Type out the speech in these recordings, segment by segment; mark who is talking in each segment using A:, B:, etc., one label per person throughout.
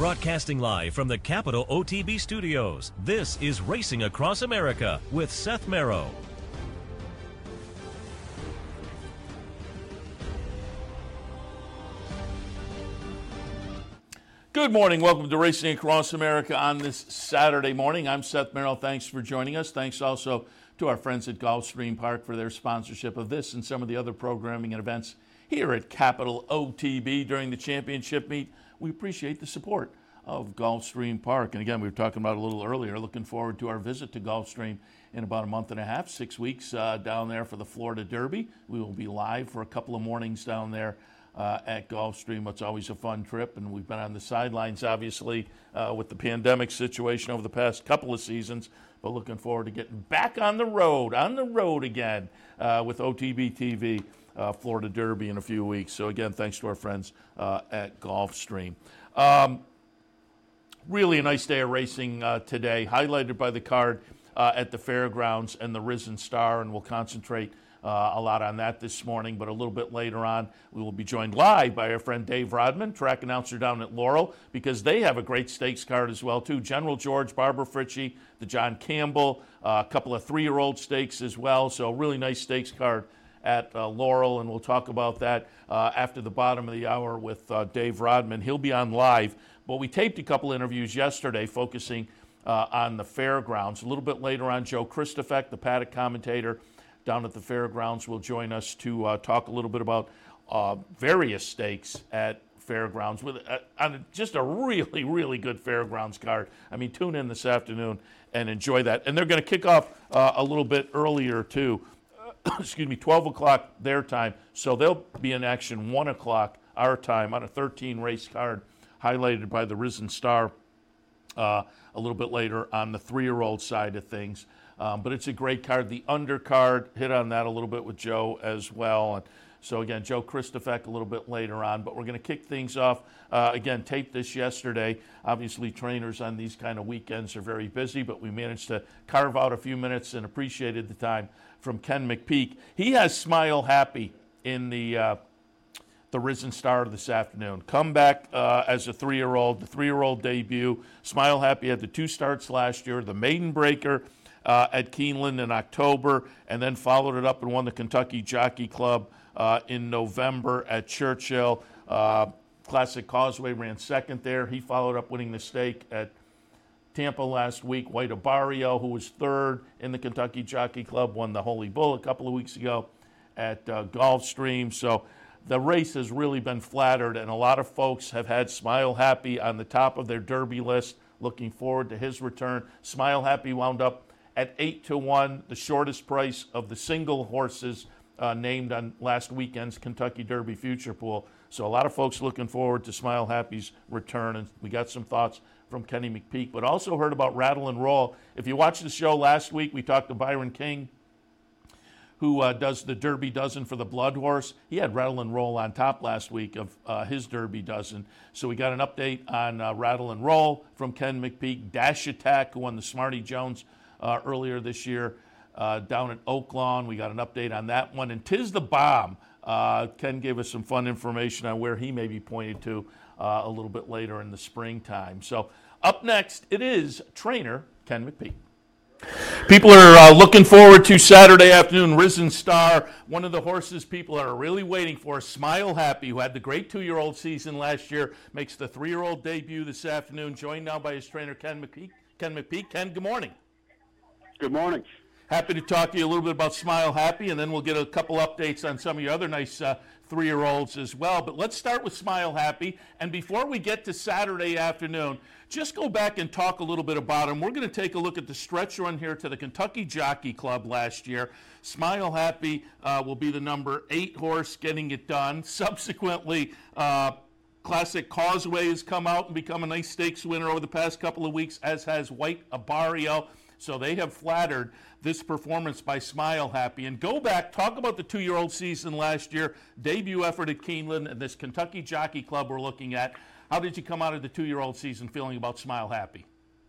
A: Broadcasting live from the Capital OTB studios, this is Racing Across America with Seth Merrow.
B: Good morning. Welcome to Racing Across America on this Saturday morning. I'm Seth Merrow. Thanks for joining us. Thanks also to our friends at Gulfstream Park for their sponsorship of this and some of the other programming and events here at Capital OTB during the championship meet. We appreciate the support of Gulfstream Park. And again, we were talking about a little earlier, looking forward to our visit to Gulfstream in about a month and a half, 6 weeks down there for the Florida Derby. We will be live for a couple of mornings down there at Gulfstream. It's always a fun trip, and we've been on the sidelines, obviously, with the pandemic situation over the past couple of seasons, but looking forward to getting back on the road again with OTB TV, Florida Derby in a few weeks. So again, thanks to our friends at Gulfstream. Really a nice day of racing today, highlighted by the card at the fairgrounds and the Risen Star, and we'll concentrate a lot on that this morning, but a little bit later on, we will be joined live by our friend Dave Rodman, track announcer down at Laurel, because they have a great stakes card as well, too. General George, Barbara Fritchie, the John Campbell, a couple of 3-year-old stakes as well, so a really nice stakes card at Laurel, and we'll talk about that after the bottom of the hour with Dave Rodman. He'll be on live, but we taped a couple interviews yesterday focusing on the fairgrounds. A little bit later on, Joe Christofek, the paddock commentator down at the fairgrounds, will join us to talk a little bit about various stakes at fairgrounds with just a really, really good fairgrounds card. I mean, tune in this afternoon and enjoy that. And they're going to kick off a little bit earlier, too. 12 o'clock their time. So they'll be in action 1 o'clock our time on a 13-race card highlighted by the Risen Star a little bit later on the 3-year-old side of things. But it's a great card. The undercard, hit on that a little bit with Joe as well. And so, again, Joe Christofek a little bit later on. But we're going to kick things off. Again, taped this yesterday. Obviously, trainers on these kind of weekends are very busy, but we managed to carve out a few minutes and appreciated the time from Ken McPeek. He has Smile Happy in the Risen Star this afternoon. Come back as a 3-year-old, the 3-year-old debut. Smile Happy had the 2 starts last year, the Maiden Breaker at Keeneland in October, and then followed it up and won the Kentucky Jockey Club in November at Churchill. Classic Causeway ran second there. He followed up winning the stake at Tampa last week. White Abarrio, who was third in the Kentucky Jockey Club, won the Holy Bull a couple of weeks ago at Gulfstream. So the race has really been flattered, and a lot of folks have had Smile Happy on the top of their Derby list, looking forward to his return. Smile Happy wound up at 8-1, the shortest price of the single horses named on last weekend's Kentucky Derby Future Pool. So a lot of folks looking forward to Smile Happy's return, and we got some thoughts from Kenny McPeek, but also heard about Rattle and Roll. If you watched the show last week, we talked to Byron King, who does the Derby Dozen for the Blood Horse. He had Rattle and Roll on top last week of his Derby Dozen. So we got an update on Rattle and Roll from Ken McPeek. Dash Attack, who won the Smarty Jones earlier this year down at Oaklawn. We got an update on that one. And Tis the Bomb. Ken gave us some fun information on where he may be pointed to a little bit later in the springtime. So up next, it is trainer Ken McPeek. People are looking forward to Saturday afternoon, Risen Star. One of the horses people are really waiting for, Smile Happy, who had the great 2-year-old season last year, makes the 3-year-old debut this afternoon, joined now by his trainer Ken McPeek. Ken, good morning.
C: Good morning.
B: Happy to talk to you a little bit about Smile Happy, and then we'll get a couple updates on some of your other nice 3-year-olds as well. But let's start with Smile Happy. And before we get to Saturday afternoon, just go back and talk a little bit about him. We're going to take a look at the stretch run here to the Kentucky Jockey Club last year. Smile Happy will be the number 8 horse getting it done. Subsequently, Classic Causeway has come out and become a nice stakes winner over the past couple of weeks, as has White Abarrio. So they have flattered this performance by Smile Happy. And go back, talk about the 2-year-old season last year, debut effort at Keeneland, and this Kentucky Jockey Club we're looking at. How did you come out of the 2-year-old season feeling about Smile Happy?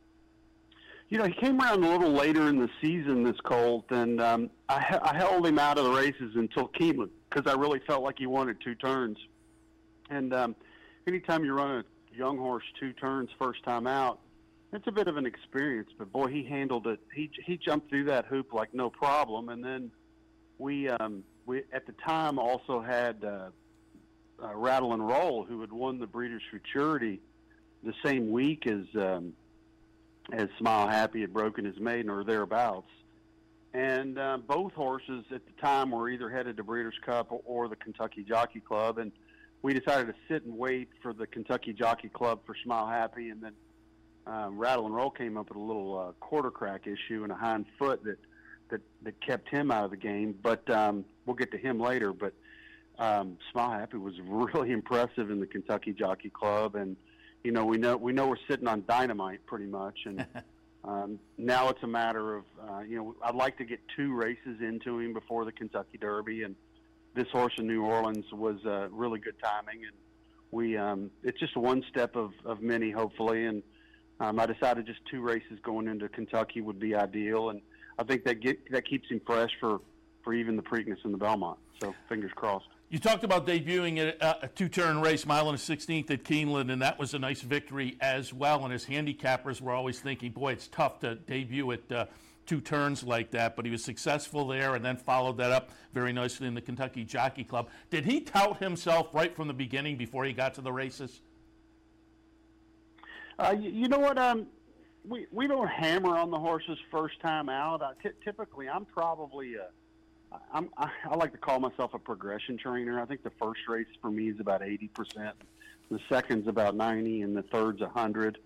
C: You know, he came around a little later in the season, this Colt, and I held him out of the races until Keeneland because I really felt like he wanted 2 turns. And anytime you run young horse 2 turns first time out. It's a bit of an experience, but boy, he handled it. He jumped through that hoop like no problem. And then we at the time also had Rattle and Roll, who had won the Breeders' Futurity the same week as Smile Happy had broken his maiden or thereabouts. And both horses at the time were either headed to Breeders' Cup or the Kentucky Jockey Club. And we decided to sit and wait for the Kentucky Jockey Club for Smile Happy. And then Rattle and Roll came up with a little quarter crack issue and a hind foot that kept him out of the game. But we'll get to him later. But Smile Happy was really impressive in the Kentucky Jockey Club. And, we know we're sitting on dynamite pretty much. And now it's a matter of, I'd like to get 2 races into him before the Kentucky Derby. And this horse in New Orleans was really good timing. And it's just one step of many, hopefully. And I decided just 2 races going into Kentucky would be ideal. And I think that keeps him fresh for even the Preakness and the Belmont. So fingers crossed.
B: You talked about debuting a 2-turn race, mile and a 16th at Keeneland, and that was a nice victory as well. And as handicappers, we're always thinking, boy, it's tough to debut at 2 turns like that. But he was successful there and then followed that up very nicely in the Kentucky Jockey Club. Did he tout himself right from the beginning before he got to the races?
C: You know what? We don't hammer on the horses first time out. Typically, I'm probably I like to call myself a progression trainer. I think the first race for me is about 80%, the second's about 90, and the third's 100.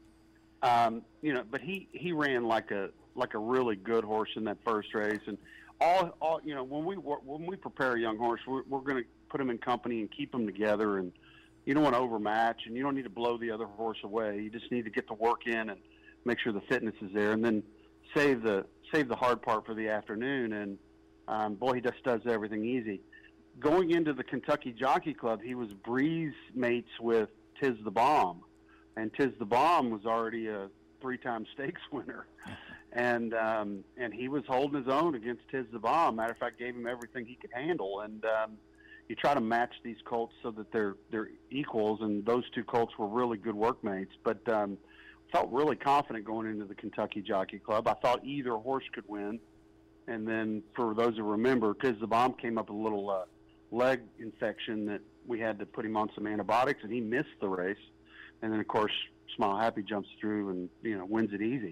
C: But he ran like a really good horse in that first race, and all when we prepare a young horse, we're going to put him in company and keep them together, and you don't want to overmatch, and you don't need to blow the other horse away. You just need to get the work in and make sure the fitness is there, and then save the hard part for the afternoon. And boy, he just does everything easy. Going into the Kentucky Jockey Club, he was breeze mates with Tiz the Bomb, and Tiz the Bomb was already a 3-time stakes winner, and he was holding his own against Tiz the Bomb. Matter of fact, gave him everything he could handle. And you try to match these colts so that they're equals, and those 2 colts were really good workmates. But felt really confident going into the Kentucky Jockey Club. I thought either horse could win. And then for those who remember, Tiz the Bomb came up with a little leg infection that we had to put him on some antibiotics, and he missed the race. And then, of course, Smile Happy jumps through and wins it easy.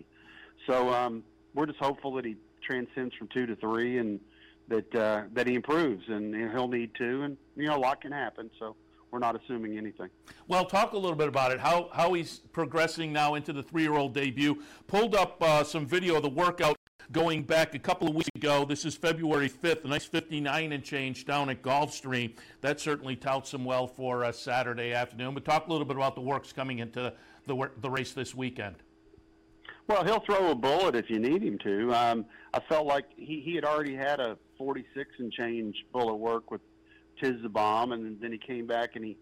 C: So we're just hopeful that he transcends from 2 to 3 and that he improves. And he'll need to, and, a lot can happen. So we're not assuming anything.
B: Well, talk a little bit about it, how he's progressing now into the 3-year-old debut. Pulled up some video of the workout going back a couple of weeks ago. This is February 5th, a nice 59 and change down at Gulfstream. That certainly touts him well for Saturday afternoon. But talk a little bit about the works coming into the race this weekend.
C: Well, he'll throw a bullet if you need him to. I felt like he had already had a 46 and change bullet work with Tiz the Bomb, and then he came back and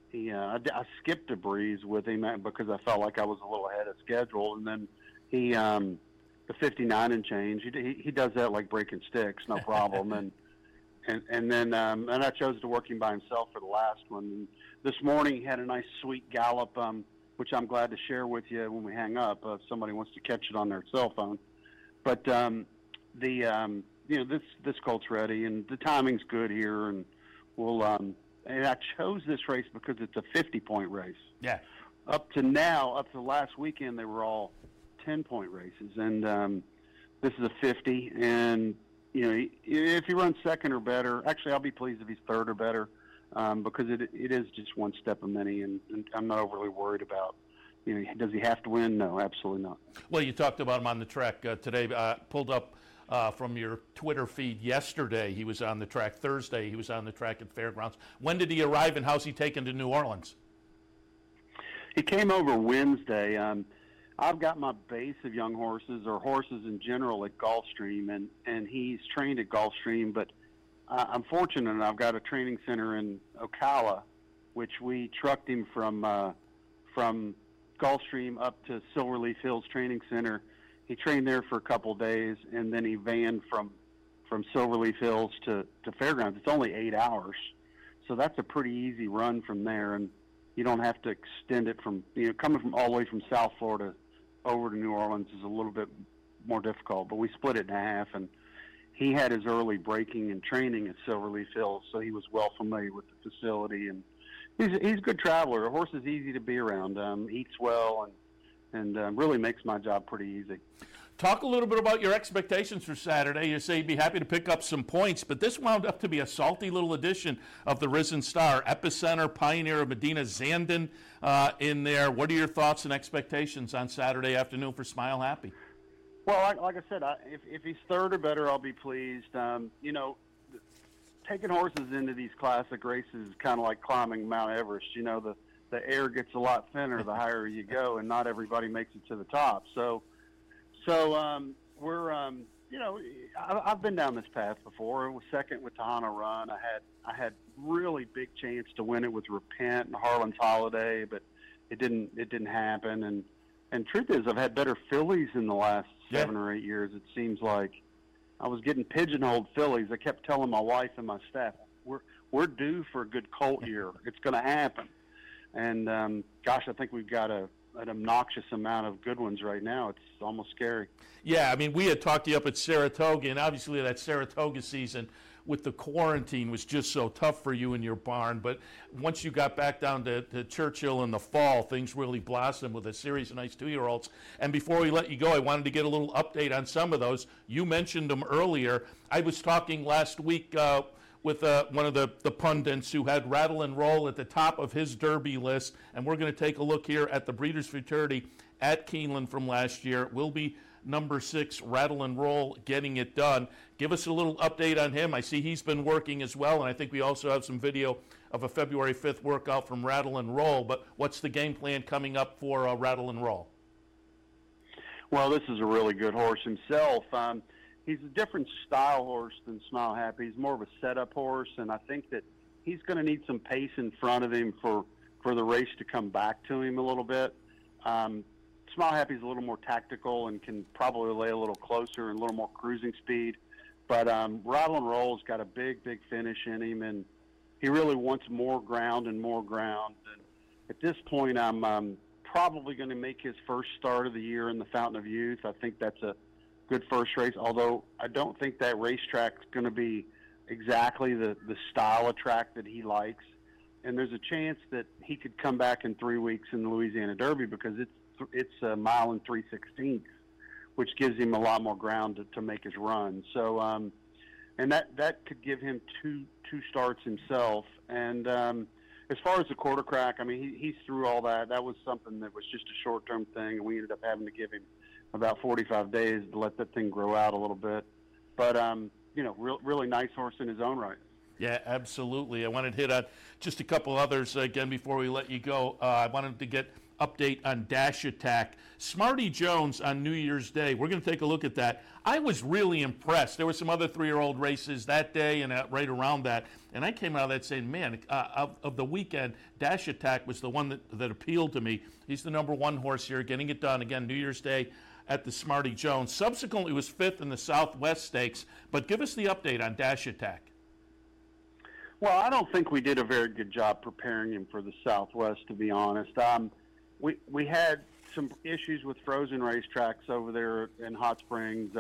C: I skipped a breeze with him because I felt like I was a little ahead of schedule, and then he the 59 and change. He does that like breaking sticks, no problem. and then I chose to work him by himself for the last one. And this morning he had a nice sweet gallop, which I'm glad to share with you when we hang up. If somebody wants to catch it on their cell phone. But this colt's ready, and the timing's good here, and we'll. And I chose this race because it's a 50-point race.
B: Yeah.
C: Up to last weekend, they were all 10-point races, and this is a 50. And if he runs second or better, actually, I'll be pleased if he's third or better, because it is just one step of many, and I'm not overly worried about. Does he have to win? No, absolutely not.
B: Well, you talked about him on the track today. Pulled up from your Twitter feed yesterday. He was on the track Thursday. He was on the track at Fairgrounds. When did he arrive, and how's he taken to New Orleans?
C: He came over Wednesday. I've got my base of young horses, or horses in general, at Gulfstream, and he's trained at Gulfstream, but I'm fortunate, and I've got a training center in Ocala, which we trucked him from Gulfstream up to Silverleaf Hills Training Center. He trained there for a couple of days, and then he vanned from Silverleaf Hills to Fairgrounds. It's only 8 hours, so that's a pretty easy run from there. And you don't have to extend it from, coming from all the way from South Florida over to New Orleans is a little bit more difficult. But we split it in half, and he had his early breaking and training at Silverleaf Hills, so he was well familiar with the facility, and he's a good traveler. The horse is easy to be around, eats well, and really makes my job pretty easy.
B: Talk a little bit about your expectations for Saturday. You say you'd be happy to pick up some points, but this wound up to be a salty little edition of the Risen Star. Epicenter, Pioneer of Medina, Zandon in there. What are your thoughts and expectations on Saturday afternoon for Smile Happy?
C: Well, like I said, if he's third or better, I'll be pleased. Taking horses into these classic races is kind of like climbing Mount Everest. The air gets a lot thinner the higher you go, and not everybody makes it to the top. So we're, I've been down this path before. It was second with Tahana Run. I had really big chance to win it with Repent and Harlan's Holiday, but it didn't happen. And truth is, I've had better fillies in the last 7 or 8 years. It seems like I was getting pigeonholed fillies. I kept telling my wife and my staff, we're due for a good colt year. It's going to happen. And I think we've got an obnoxious amount of good ones right now. It's almost scary.
B: Yeah, I mean, we had talked to you up at Saratoga, and obviously that Saratoga season with the quarantine was just so tough for you in your barn. But once you got back down to Churchill in the fall, things really blossomed with a series of nice 2-year-olds. And before we let you go, I wanted to get a little update on some of those. You mentioned them earlier. I was talking last week with one of the pundits who had Rattle and Roll at the top of his Derby list, and we're going to take a look here at the Breeders' Futurity at Keeneland from last year. It will be number 6, Rattle and Roll, getting it done. Give us a little update on him. I see he's been working as well, and I think we also have some video of a February 5th workout from Rattle and Roll. But what's the game plan coming up for Rattle and Roll?
C: Well, this is a really good horse himself. He's a different style horse than Smile Happy. He's more of a setup horse, and I think that he's going to need some pace in front of him for the race to come back to him a little bit. Smile Happy's a little more tactical and can probably lay a little closer and a little more cruising speed. But Rattle and Roll's got a big finish in him, and he really wants more ground and more ground. And at this point, I'm probably going to make his first start of the year in the Fountain of Youth. I think that's a good first race, although I don't think that racetrack's going to be exactly the style of track that he likes. And there's a chance that he could come back in 3 weeks in the Louisiana Derby because it's a mile and 3/16, which gives him a lot more ground to make his run. So, and that could give him two starts himself. And as far as the quarter crack, I mean, he's through all that. That was something that was just a short-term thing, and we ended up having to give him about 45 days to let that thing grow out a little bit. But, really nice horse in his own right.
B: Yeah, absolutely. I wanted to hit on just a couple others again before we let you go. I wanted to get update on Dash Attack. Smarty Jones on New Year's Day. We're going to take a look at that. I was really impressed. There were some other 3-year-old races that day and right around that, and I came out of that saying, man, of the weekend, Dash Attack was the one that appealed to me. He's the number 1 horse here, getting it done again New Year's Day at the Smarty Jones. Subsequently was 5th in the Southwest Stakes, but give us the update on Dash Attack.
C: Well, I don't think we did a very good job preparing him for the Southwest, to be honest. We had some issues with frozen racetracks over there in Hot Springs,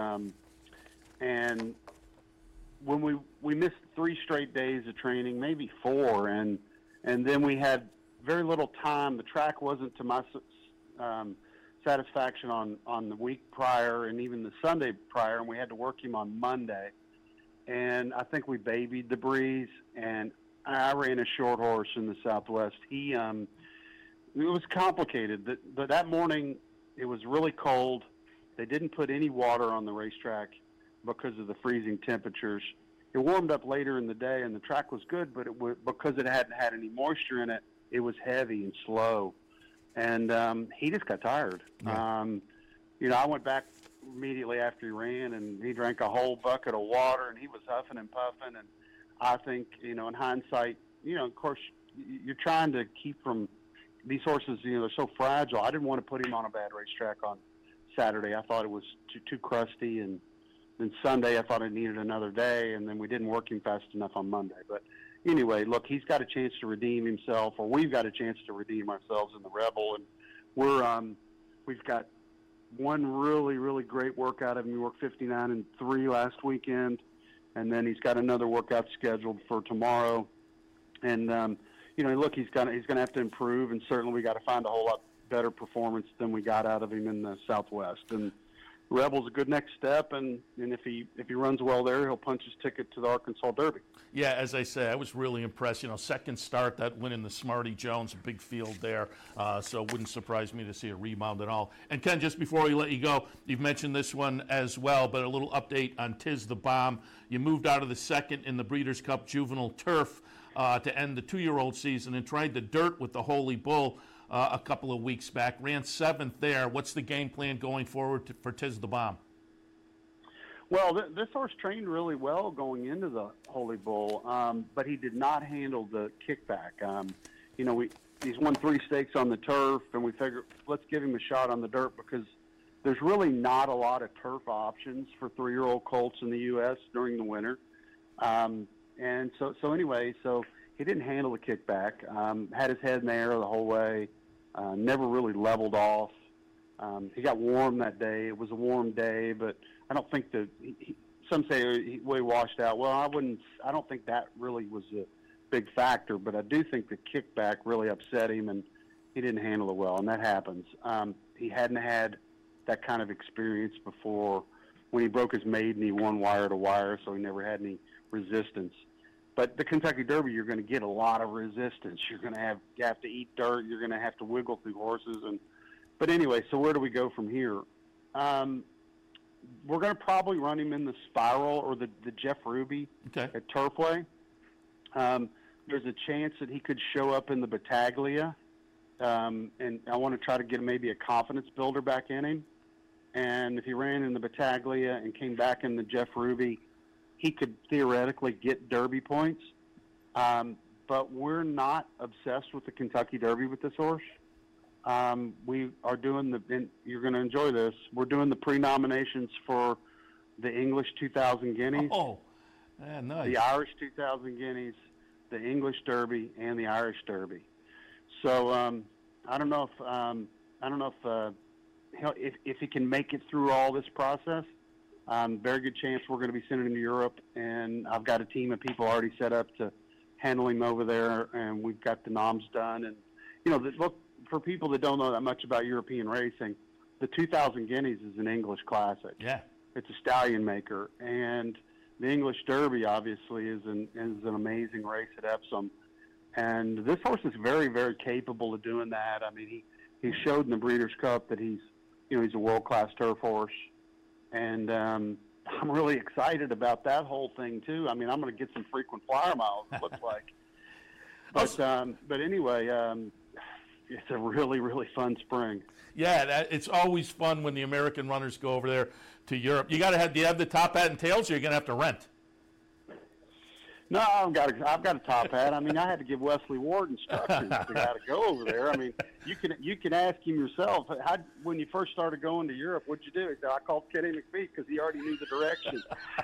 C: and when we missed 3 straight days of training, maybe 4, and then we had very little time. The track wasn't to my satisfaction on the week prior and even the Sunday prior, and we had to work him on Monday. And I think we babied the breeze, and I ran a short horse in the Southwest. It was complicated. But that morning, it was really cold. They didn't put any water on the racetrack because of the freezing temperatures. It warmed up later in the day, and the track was good, but because it hadn't had any moisture in it, it was heavy and slow. And he just got tired. Yeah. I went back immediately after he ran, and he drank a whole bucket of water, and he was huffing and puffing. And I think, in hindsight, of course, you're trying to keep from these horses, they're so fragile. I didn't want to put him on a bad racetrack on Saturday. I thought it was too crusty, and then Sunday I thought it needed another day, and then we didn't work him fast enough on Monday. But anyway, look, he's got a chance to redeem himself, or we've got a chance to redeem ourselves in the Rebel, and we've got one really, really great workout of him. He worked 59.3 last weekend, and then he's got another workout scheduled for tomorrow. And look, he's going to have to improve, and certainly we got to find a whole lot better performance than we got out of him in the Southwest. And Rebel's a good next step, and if he runs well there, he'll punch his ticket to the Arkansas Derby.
B: Yeah, as I say, I was really impressed. Second start, that win in the Smarty Jones, a big field there, so it wouldn't surprise me to see a rebound at all. And Ken, just before we let you go, you've mentioned this one as well, but a little update on Tiz the Bomb. You moved out of the second in the Breeders' Cup Juvenile Turf to end the 2-year-old season and tried the dirt with the Holy Bull a couple of weeks back. Ran 7th there. What's the game plan going forward for Tiz the Bomb?
C: Well, this horse trained really well going into the Holy Bull, but he did not handle the kickback. He's won 3 stakes on the turf, and we figured let's give him a shot on the dirt because there's really not a lot of turf options for 3-year-old colts in the U.S. during the winter. And so anyway, he didn't handle the kickback, had his head in the air the whole way, never really leveled off. He got warm that day. It was a warm day, but I don't think some say he washed out. Well, I don't think that really was a big factor, but I do think the kickback really upset him, and he didn't handle it well, and that happens. He hadn't had that kind of experience before. When he broke his maiden, he won wire to wire, so he never had any resistance. But the Kentucky Derby, you're going to get a lot of resistance. You're going to have to eat dirt. You're going to have to wiggle through horses. But anyway, so where do we go from here? We're going to probably run him in the Spiral or the Jeff Ruby at Turfway. There's a chance that he could show up in the Battaglia, and I want to try to get maybe a confidence builder back in him. And if he ran in the Battaglia and came back in the Jeff Ruby, he could theoretically get Derby points. But we're not obsessed with the Kentucky Derby with this horse. We are doing and you're going to enjoy this, we're doing the pre-nominations for the English 2000 Guineas.
B: Oh, yeah, nice.
C: The Irish 2000 Guineas, the English Derby, and the Irish Derby. So I don't know if he can make it through all this process. Very good chance we're going to be sending him to Europe, and I've got a team of people already set up to handle him over there, and we've got the noms done. And look, for people that don't know that much about European racing, the 2000 Guineas is an English classic.
B: Yeah,
C: it's a stallion maker, and the English Derby obviously is an amazing race at Epsom. And this horse is very, very capable of doing that. I mean, he showed in the Breeders' Cup that he's a world-class turf horse. And I'm really excited about that whole thing, too. I mean, I'm going to get some frequent flyer miles, it looks like. But anyway, it's a really, really fun spring.
B: Yeah, it's always fun when the American runners go over there to Europe. Do you have the top hat and tails, or you're going to have to rent?
C: No, I've got a top hat. I mean, I had to give Wesley Ward instructions to how to go over there. I mean, you can ask him yourself. When you first started going to Europe, what'd you do? He said, I called Kenny McPhee because he already knew the direction.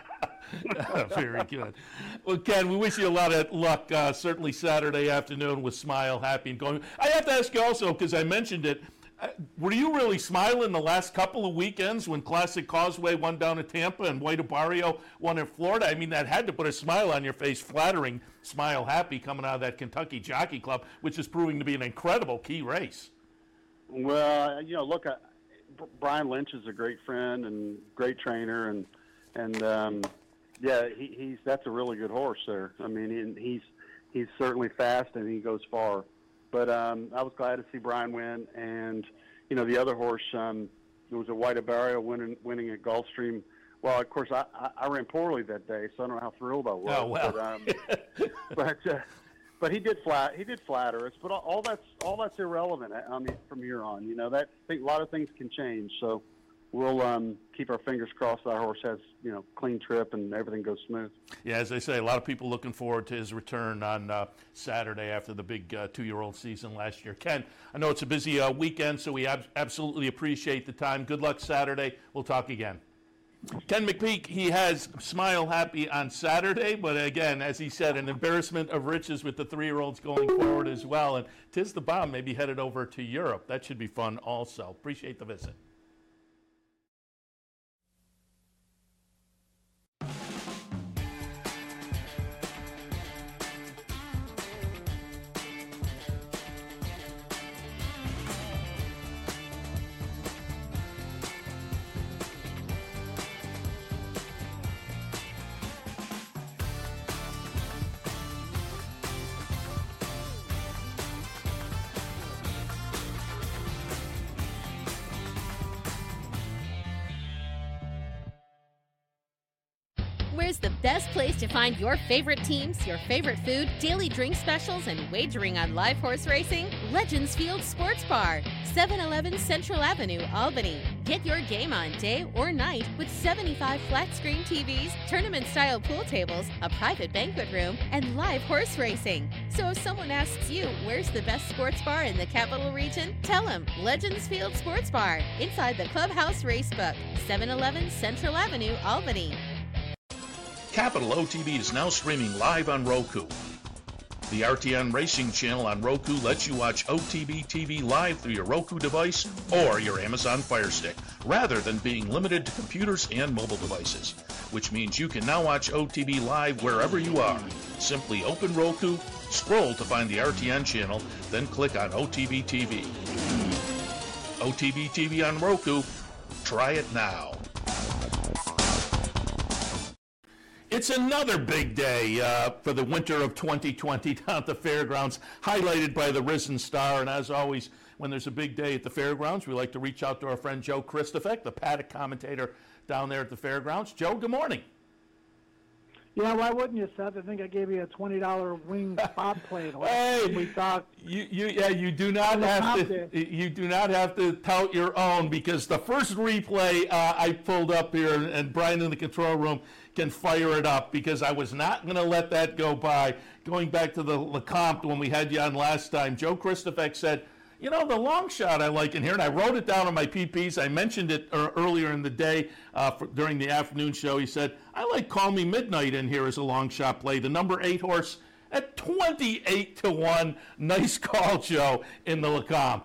B: Very good. Well, Ken, we wish you a lot of luck. Certainly Saturday afternoon with Smile, Happy, and going. I have to ask you also, because I mentioned it. Were you really smiling the last couple of weekends when Classic Causeway won down at Tampa and White Barrio won in Florida? I mean, that had to put a smile on your face, flattering Smile Happy coming out of that Kentucky Jockey Club, which is proving to be an incredible key race.
C: Well, look, Brian Lynch is a great friend and great trainer, and yeah, that's a really good horse there. I mean, he's certainly fast and he goes far. But I was glad to see Brian win, and the other horse, it was a White Barrio winning at Gulfstream. Well, of course, I ran poorly that day, so I don't know how thrilled I was.
B: Oh well.
C: But he did flatter us. But all that's irrelevant. From here on, I think a lot of things can change. So we'll keep our fingers crossed that our horse has clean trip and everything goes smooth.
B: Yeah, as I say, a lot of people looking forward to his return on Saturday after the big 2-year-old season last year. Ken, I know it's a busy weekend, so we absolutely appreciate the time. Good luck Saturday. We'll talk again. Ken McPeak, he has Smile Happy on Saturday, but again, as he said, an embarrassment of riches with the 3-year-olds going forward as well. And Tiz the Bomb may be headed over to Europe. That should be fun also. Appreciate the visit.
D: Where's the best place to find your favorite teams, your favorite food, daily drink specials, and wagering on live horse racing? Legends Field Sports Bar, 711 Central Avenue, Albany. Get your game on day or night with 75 flat-screen TVs, tournament-style pool tables, a private banquet room, and live horse racing. So if someone asks you, where's the best sports bar in the Capital Region? Tell them Legends Field Sports Bar, inside the Clubhouse Racebook, 711 Central Avenue, Albany.
B: Capital OTB is now streaming live on Roku. The RTN Racing channel on Roku lets you watch OTB TV live through your Roku device or your Amazon Fire Stick, rather than being limited to computers and mobile devices, which means you can now watch OTB live wherever you are. Simply open Roku, scroll to find the RTN channel, then click on OTB TV. OTB TV on Roku. Try it now. It's another big day for the winter of 2020 down at the fairgrounds, highlighted by the Risen Star. And as always, when there's a big day at the fairgrounds, we like to reach out to our friend Joe Christofek, the paddock commentator down there at the fairgrounds. Joe, good morning.
E: Yeah, why wouldn't you, Seth? I think I gave you a $20 wing spot plate.
B: Hey,
E: we thought
B: you do not have to tout your own, because the first replay I pulled up here, and Brian in the control room can fire it up, because I was not going to let that go by. Going back to the Lecomte when we had you on last time, Joe Christofek said, you know, the long shot I like in here, and I wrote it down on my PPs. I mentioned it earlier in the day during the afternoon show. He said, I like Call Me Midnight in here as a long shot play. The number 8 horse at 28-1. Nice call, Joe, in the Lecomte.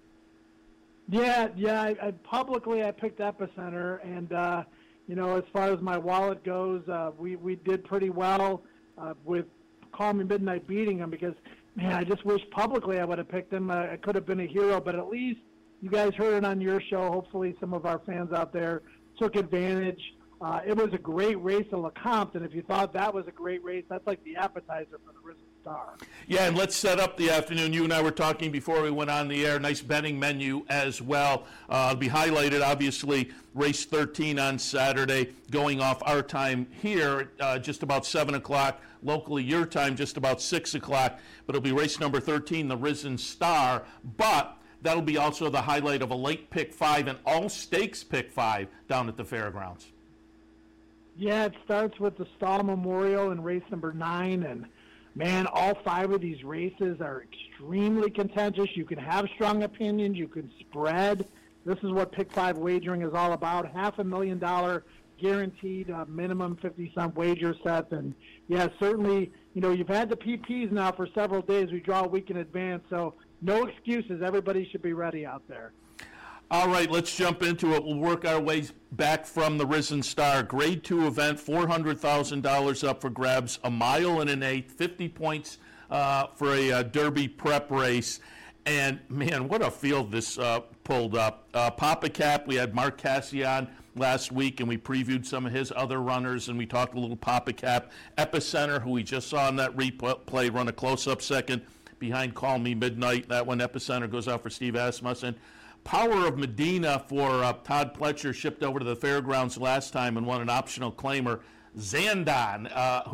E: Yeah. I publicly picked Epicenter, and you know, as far as my wallet goes, we did pretty well with Call Me Midnight beating him, because, man, I just wish publicly I would have picked him. I could have been a hero, but at least you guys heard it on your show. Hopefully some of our fans out there took advantage. It was a great race at Lecomte, and if you thought that was a great race, that's like the appetizer for the Risen Star.
B: Yeah, and let's set up the afternoon. You and I were talking before we went on the air. Nice betting menu as well. It'll be highlighted, obviously, race 13 on Saturday, going off our time here, just about 7 o'clock. Locally, your time, just about 6 o'clock. But it'll be race number 13, the Risen Star. But that'll be also the highlight of a late pick 5 and all stakes pick 5 down at the fairgrounds.
E: Yeah, it starts with the Stahl Memorial in race number 9, and man, all 5 of these races are extremely contentious. You can have strong opinions, you can spread. This is what pick 5 wagering is all about. $500,000 guaranteed minimum 50-cent wager set. And yeah, certainly, you know, you've had the PPs now for several days. We draw a week in advance, so no excuses. Everybody should be ready out there.
B: All right, let's jump into it. We'll work our way back from the Risen Star. Grade 2 event, $400,000 up for grabs, a mile and an eighth, 50 points for a Derby prep race. And, man, what a field this pulled up. Papa Cap, we had Mark Cassian last week, and we previewed some of his other runners, and we talked a little Papa Cap. Epicenter, who we just saw in that replay, run a close-up second behind Call Me Midnight. That one, Epicenter, goes out for Steve Asmussen. Power of Medina for Todd Pletcher, shipped over to the fairgrounds last time and won an optional claimer. Zandon,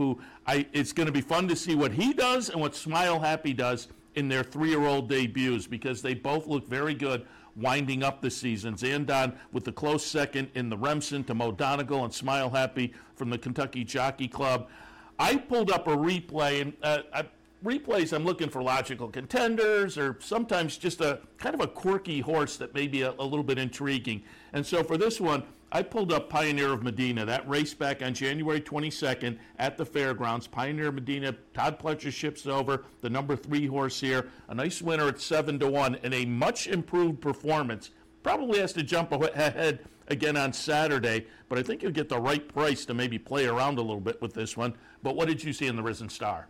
B: it's going to be fun to see what he does and what Smile Happy does in their 3-year-old debuts, because they both look very good winding up the season. Zandon with the close second in the Remsen to Mo Donegal, and Smile Happy from the Kentucky Jockey Club. I pulled up a replay, and replays, I'm looking for logical contenders or sometimes just a kind of a quirky horse that may be a little bit intriguing. And so for this one, I pulled up Pioneer of Medina. That race back on January 22nd at the fairgrounds. Pioneer of Medina, Todd Pletcher ships over, the number 3 horse here. A nice winner at 7-1 and a much improved performance. Probably has to jump ahead again on Saturday, but I think you'll get the right price to maybe play around a little bit with this one. But what did you see in the Risen Star?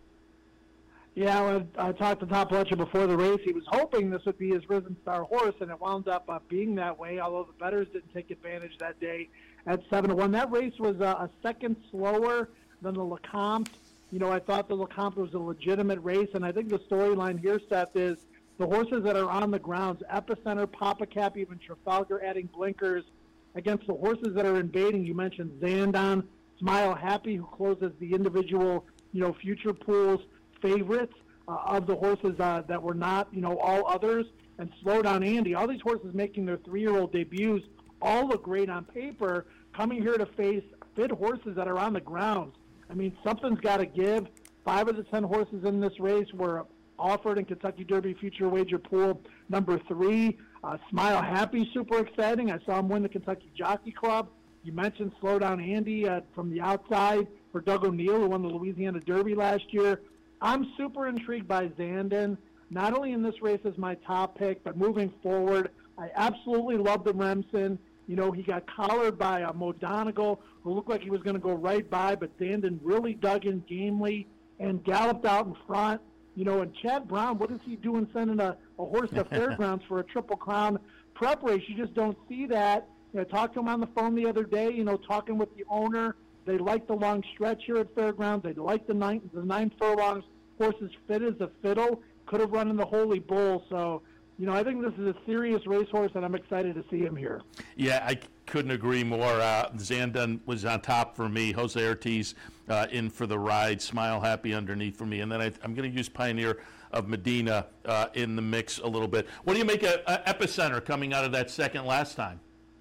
E: Yeah, well, I talked to Todd Pletcher before the race. He was hoping this would be his Risen Star horse, and it wound up being that way, although the bettors didn't take advantage that day at 7-1. That race was a second slower than the Lecomte. You know, I thought the Lecomte was a legitimate race, and I think the storyline here, Seth, is the horses that are on the grounds, Epicenter, Papa Cap, even Trafalgar adding blinkers, against the horses that are invading. You mentioned Zandon, Smile Happy, who closes the individual, future pools favorites of the horses that were not, all others, and Slow Down Andy. All these horses making their 3-year-old debuts all look great on paper, coming here to face fit horses that are on the grounds. I mean, something's got to give. 5 of the 10 horses in this race were offered in Kentucky Derby Future Wager Pool number 3. Smile Happy, super exciting. I saw him win the Kentucky Jockey Club. You mentioned Slow Down Andy from the outside for Doug O'Neill, who won the Louisiana Derby last year. I'm super intrigued by Zandon, not only in this race as my top pick, but moving forward. I absolutely love the Remsen. He got collared by Modonegal, who looked like he was going to go right by, but Zandon really dug in gamely and galloped out in front. And Chad Brown, what is he doing sending a horse to fairgrounds for a Triple Crown prep race? You just don't see that. I talked to him on the phone the other day, talking with the owner. They like the long stretch here at fairgrounds. They like the 9 furlongs. Horses fit as a fiddle. Could have run in the Holy Bull. So, I think this is a serious racehorse, and I'm excited to see him here.
B: Yeah, I couldn't agree more. Zandon was on top for me. Jose Ortiz in for the ride. Smile Happy underneath for me. And then I'm going to use Pioneer of Medina in the mix a little bit. What do you make of Epicenter coming out of that second last time?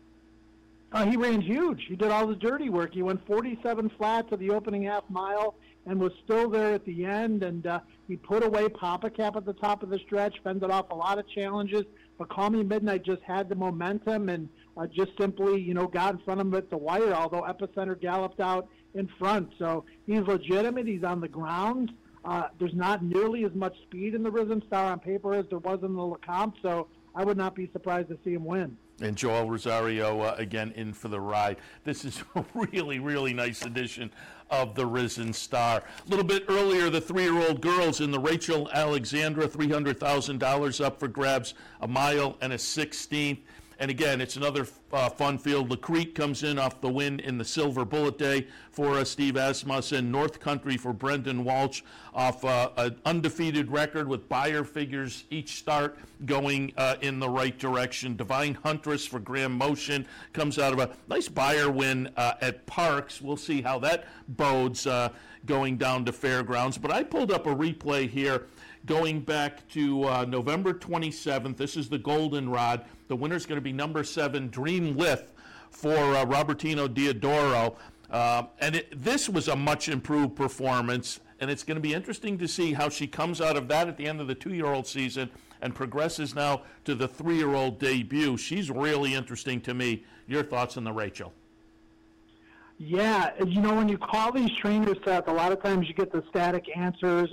E: He ran huge. He did all the dirty work. He went 47 flat to the opening half mile and was still there at the end. And he put away Papa Cap at the top of the stretch, fended off a lot of challenges. But Call Me Midnight just had the momentum and just simply, got in front of him at the wire, although Epicenter galloped out in front. So he's legitimate. He's on the ground. There's not nearly as much speed in the Risen Star on paper as there was in the Lecomte, so I would not be surprised to see him win.
B: And Joel Rosario, again, in for the ride. This is a really, really nice edition of the Risen Star. A little bit earlier, the 3-year-old girls in the Rachel Alexandra, $300,000 up for grabs, a mile and a 16th. And again, it's another fun field. La Creek comes in off the win in the Silver Bullet Day for Steve Asmussen. North Country for Brendan Walsh off an undefeated record with buyer figures each start going in the right direction. Divine Huntress for Graham Motion comes out of a nice buyer win at Parks. We'll see how that bodes going down to Fairgrounds. But I pulled up a replay here going back to November 27th. This is the Goldenrod. The winner's going to be number 7, Dream Lith for Robertino Diodoro. This was a much improved performance, and it's going to be interesting to see how she comes out of that at the end of the 2-year-old season and progresses now to the 3-year-old debut. She's really interesting to me. Your thoughts on the Rachel?
E: Yeah, when you call these trainers, Seth, a lot of times you get the static answers.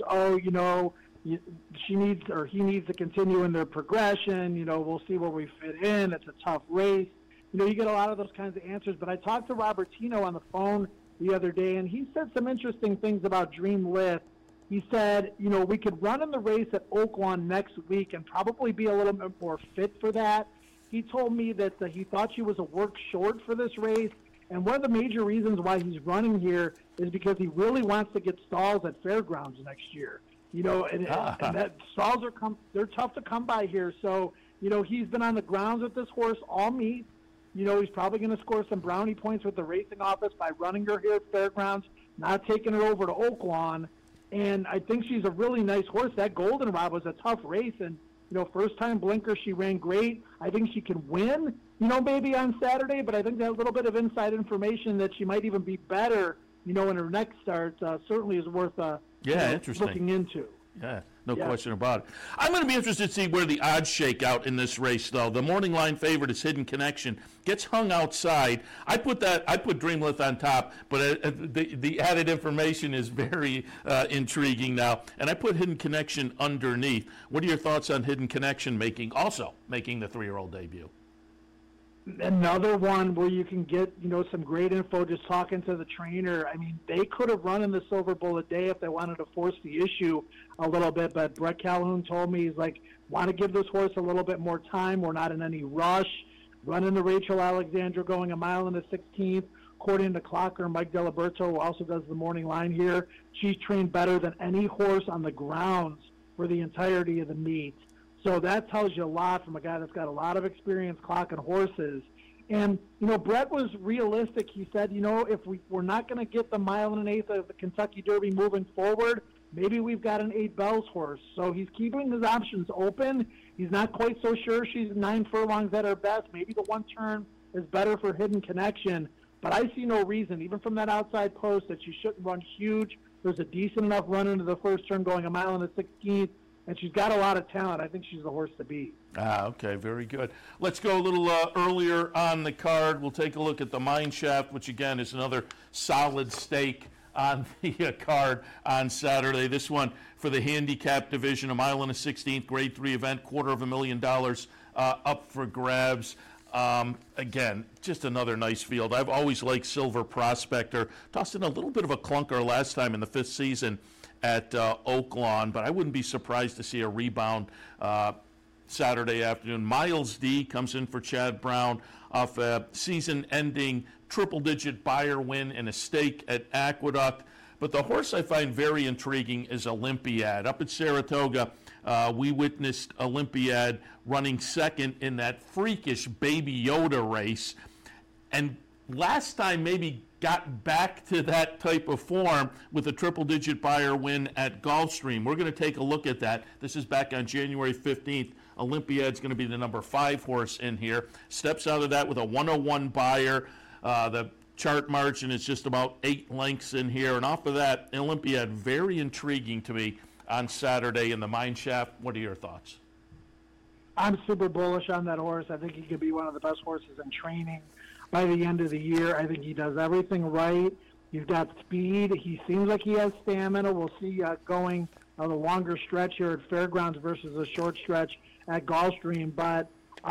E: She needs or he needs to continue in their progression. We'll see where we fit in. It's a tough race. You get a lot of those kinds of answers. But I talked to Robertino on the phone the other day, and he said some interesting things about Dream Lith. He said, we could run in the race at Oaklawn next week and probably be a little bit more fit for that. He told me that he thought she was a work short for this race. And one of the major reasons why he's running here is because he really wants to get stalls at Fairgrounds next year. And that stalls they're tough to come by here. So, he's been on the grounds with this horse all meet. He's probably going to score some brownie points with the racing office by running her here at Fairgrounds, not taking her over to Oaklawn. And I think she's a really nice horse. That Goldenrod was a tough race. And, first time blinker, she ran great. I think she can win, maybe on Saturday. But I think that little bit of inside information that she might even be better, in her next start certainly is worth interesting. Looking into.
B: Yeah. No
E: Yeah.
B: question about it. I'm going to be interested to see where the odds shake out in this race, though. The morning line favorite is Hidden Connection. Gets hung outside. I put Dreamlith on top, but the added information is very intriguing now. And I put Hidden Connection underneath. What are your thoughts on Hidden Connection making the 3-year-old debut?
E: Another one where you can get, some great info just talking to the trainer. I mean, they could have run in the Silver Bullet Day if they wanted to force the issue a little bit, but Brett Calhoun told me, he's like, want to give this horse a little bit more time. We're not in any rush. Running the Rachel Alexandra going 1 mile in the 16th. According to Clocker, Mike Diliberto, who also does the morning line here, she's trained better than any horse on the grounds for the entirety of the meet. So that tells you a lot from a guy that's got a lot of experience clocking horses. And, Brett was realistic. He said, if we're not going to get the 1 1/8 of the Kentucky Derby moving forward, maybe we've got an 8 Bells horse. So he's keeping his options open. He's not quite so sure she's 9 furlongs at her best. Maybe the 1 turn is better for Hidden Connection. But I see no reason, even from that outside post, that she shouldn't run huge. There's a decent enough run into the first turn going 1 mile in the 16th. And she's got a lot of talent. I think she's the horse to beat.
B: Okay, very good. Let's go a little earlier on the card. We'll take a look at the Mine Shaft, which, again, is another solid stake on the card on Saturday. This one for the handicap division, 1 mile and a 16th, grade 3 event, $250,000 up for grabs. Again, just another nice field. I've always liked Silver Prospector. Tossed in a little bit of a clunker last time in the 5th season at Oaklawn, but I wouldn't be surprised to see a rebound Saturday afternoon. Miles D comes in for Chad Brown off a season-ending triple-digit buyer win and a stake at Aqueduct. But the horse I find very intriguing is Olympiad. Up at Saratoga, we witnessed Olympiad running second in that freakish Baby Yoda race. And last time maybe got back to that type of form with a triple-digit buyer win at Gulfstream. We're going to take a look at that. This is back on January 15th. Olympiad's going to be the number 5 horse in here. Steps out of that with a 101 buyer. The chart margin is just about 8 lengths in here. And off of that, Olympiad, very intriguing to me on Saturday in the Mine Shaft. What are your thoughts?
E: I'm super bullish on that horse. I think he could be one of the best horses in training by the end of the year. I think he does everything right. He's got speed. He seems like he has stamina. We'll see going the longer stretch here at Fairgrounds versus a short stretch at Gulfstream. But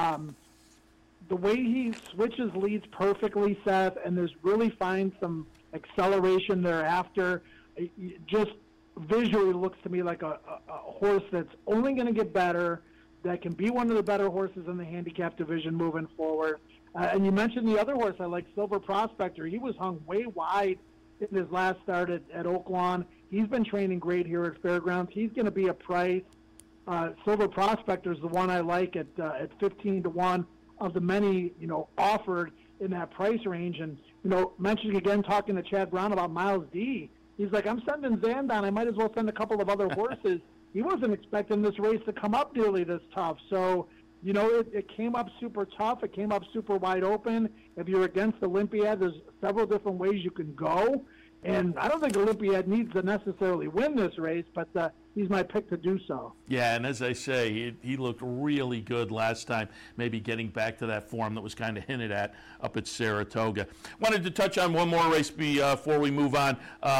E: the way he switches leads perfectly, Seth, and there's really finds some acceleration thereafter. It just visually looks to me like a horse that's only going to get better, that can be one of the better horses in the handicap division moving forward. And you mentioned the other horse I like, Silver Prospector. He was hung way wide in his last start at Oaklawn. He's been training great here at Fairgrounds. He's going to be a price. Silver Prospector is the one I like at 15-1 of the many, offered in that price range. And, mentioning again, talking to Chad Brown about Miles D, he's like, I'm sending Zandon. I might as well send a couple of other horses. He wasn't expecting this race to come up nearly this tough. So, it came up super tough. It came up super wide open. If you're against Olympiad, there's several different ways you can go. And I don't think Olympiad needs to necessarily win this race, but he's my pick to do so.
B: Yeah, and as I say, he looked really good last time, maybe getting back to that form that was kind of hinted at up at Saratoga. Wanted to touch on one more race before we move on.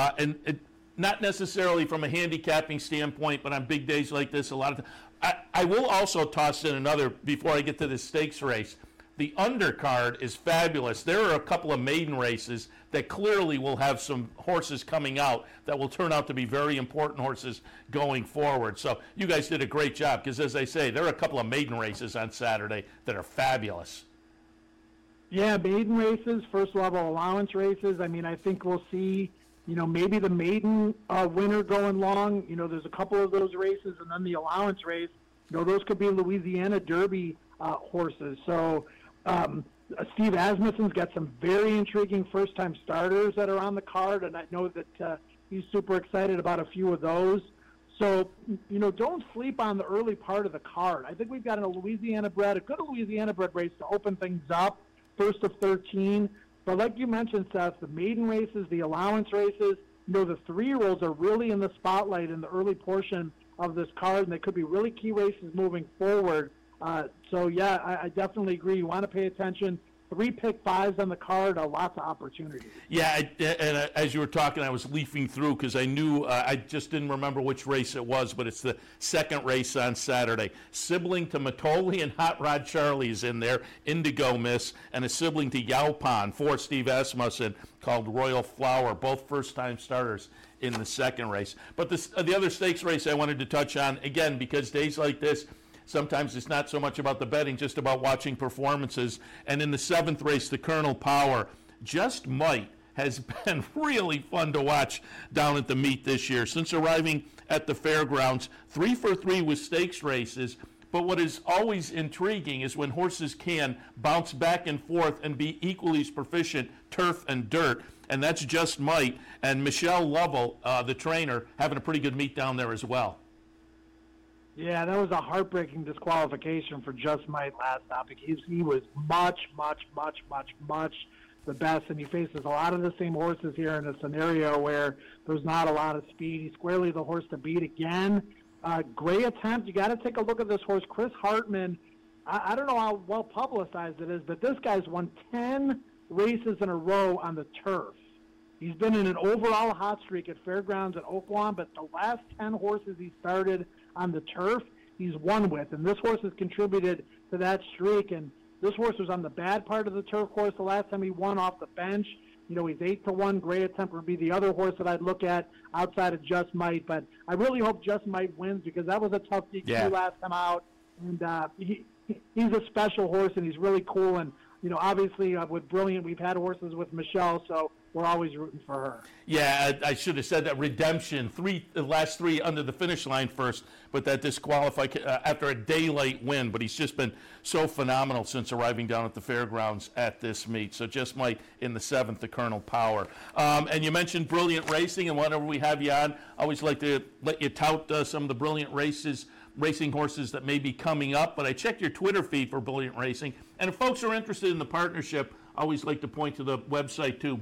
B: Not necessarily from a handicapping standpoint, but on big days like this, a lot of I will also toss in another before I get to the stakes race. The undercard is fabulous. There are a couple of maiden races that clearly will have some horses coming out that will turn out to be very important horses going forward. So you guys did a great job because, as I say, there are a couple of maiden races on Saturday that are fabulous.
E: Yeah, maiden races, first level allowance races. I mean, I think we'll see, maybe the maiden winner going long. There's a couple of those races, and then the allowance race. Those could be Louisiana Derby horses. So Steve Asmussen's got some very intriguing first-time starters that are on the card, and I know that he's super excited about a few of those. So, don't sleep on the early part of the card. I think we've got a good Louisiana-bred race to open things up, first of 13. But like you mentioned, Seth, the maiden races, the allowance races, the 3-year-olds are really in the spotlight in the early portion of this card, and they could be really key races moving forward. So, yeah, I definitely agree. You want to pay attention. 3 pick 5s on the card, lots of opportunities.
B: Yeah, and as you were talking, I was leafing through because I knew, I just didn't remember which race it was, but it's the second race on Saturday. Sibling to Matoli and Hot Rod Charlie's in there, Indigo Miss, and a sibling to Yaupan for Steve Asmussen called Royal Flower, both first-time starters in the second race. But the other stakes race I wanted to touch on, again, because days like this, sometimes it's not so much about the betting, just about watching performances. And in the 7th race, the Colonel Power, Just Might has been really fun to watch down at the meet this year. Since arriving at the fairgrounds, 3 for 3 with stakes races. But what is always intriguing is when horses can bounce back and forth and be equally as proficient, turf and dirt. And that's Just Might. And Michelle Lovell, the trainer, having a pretty good meet down there as well.
E: Yeah, that was a heartbreaking disqualification for Just Might last stop. He was much the best, and he faces a lot of the same horses here in a scenario where there's not a lot of speed. He's squarely the horse to beat again. Great attempt. You got to take a look at this horse. Chris Hartman, I don't know how well publicized it is, but this guy's won 10 races in a row on the turf. He's been in an overall hot streak at fairgrounds at Oaklawn, but the last 10 horses he started on the turf, he's won with. And this horse has contributed to that streak. And this horse was on the bad part of the turf course the last time he won off the bench. You know, he's 8-1. Great Attempt would be the other horse that I'd look at outside of Just Might. But I really hope Just Might wins because that was a tough DQ last time out. And he's a special horse, and he's really cool. And, you know, obviously with Brilliant, we've had horses with Michelle, so we're always rooting for her.
B: Yeah, I should have said that. Redemption, the last 3 under the finish line first, but that disqualified after a daylight win. But he's just been so phenomenal since arriving down at the fairgrounds at this meet. So Just Might in the 7th, the Colonel Power. And you mentioned Brilliant Racing, and whenever we have you on, I always like to let you tout some of the Brilliant racing horses that may be coming up. But I checked your Twitter feed for Brilliant Racing, and if folks are interested in the partnership, I always like to point to the website too,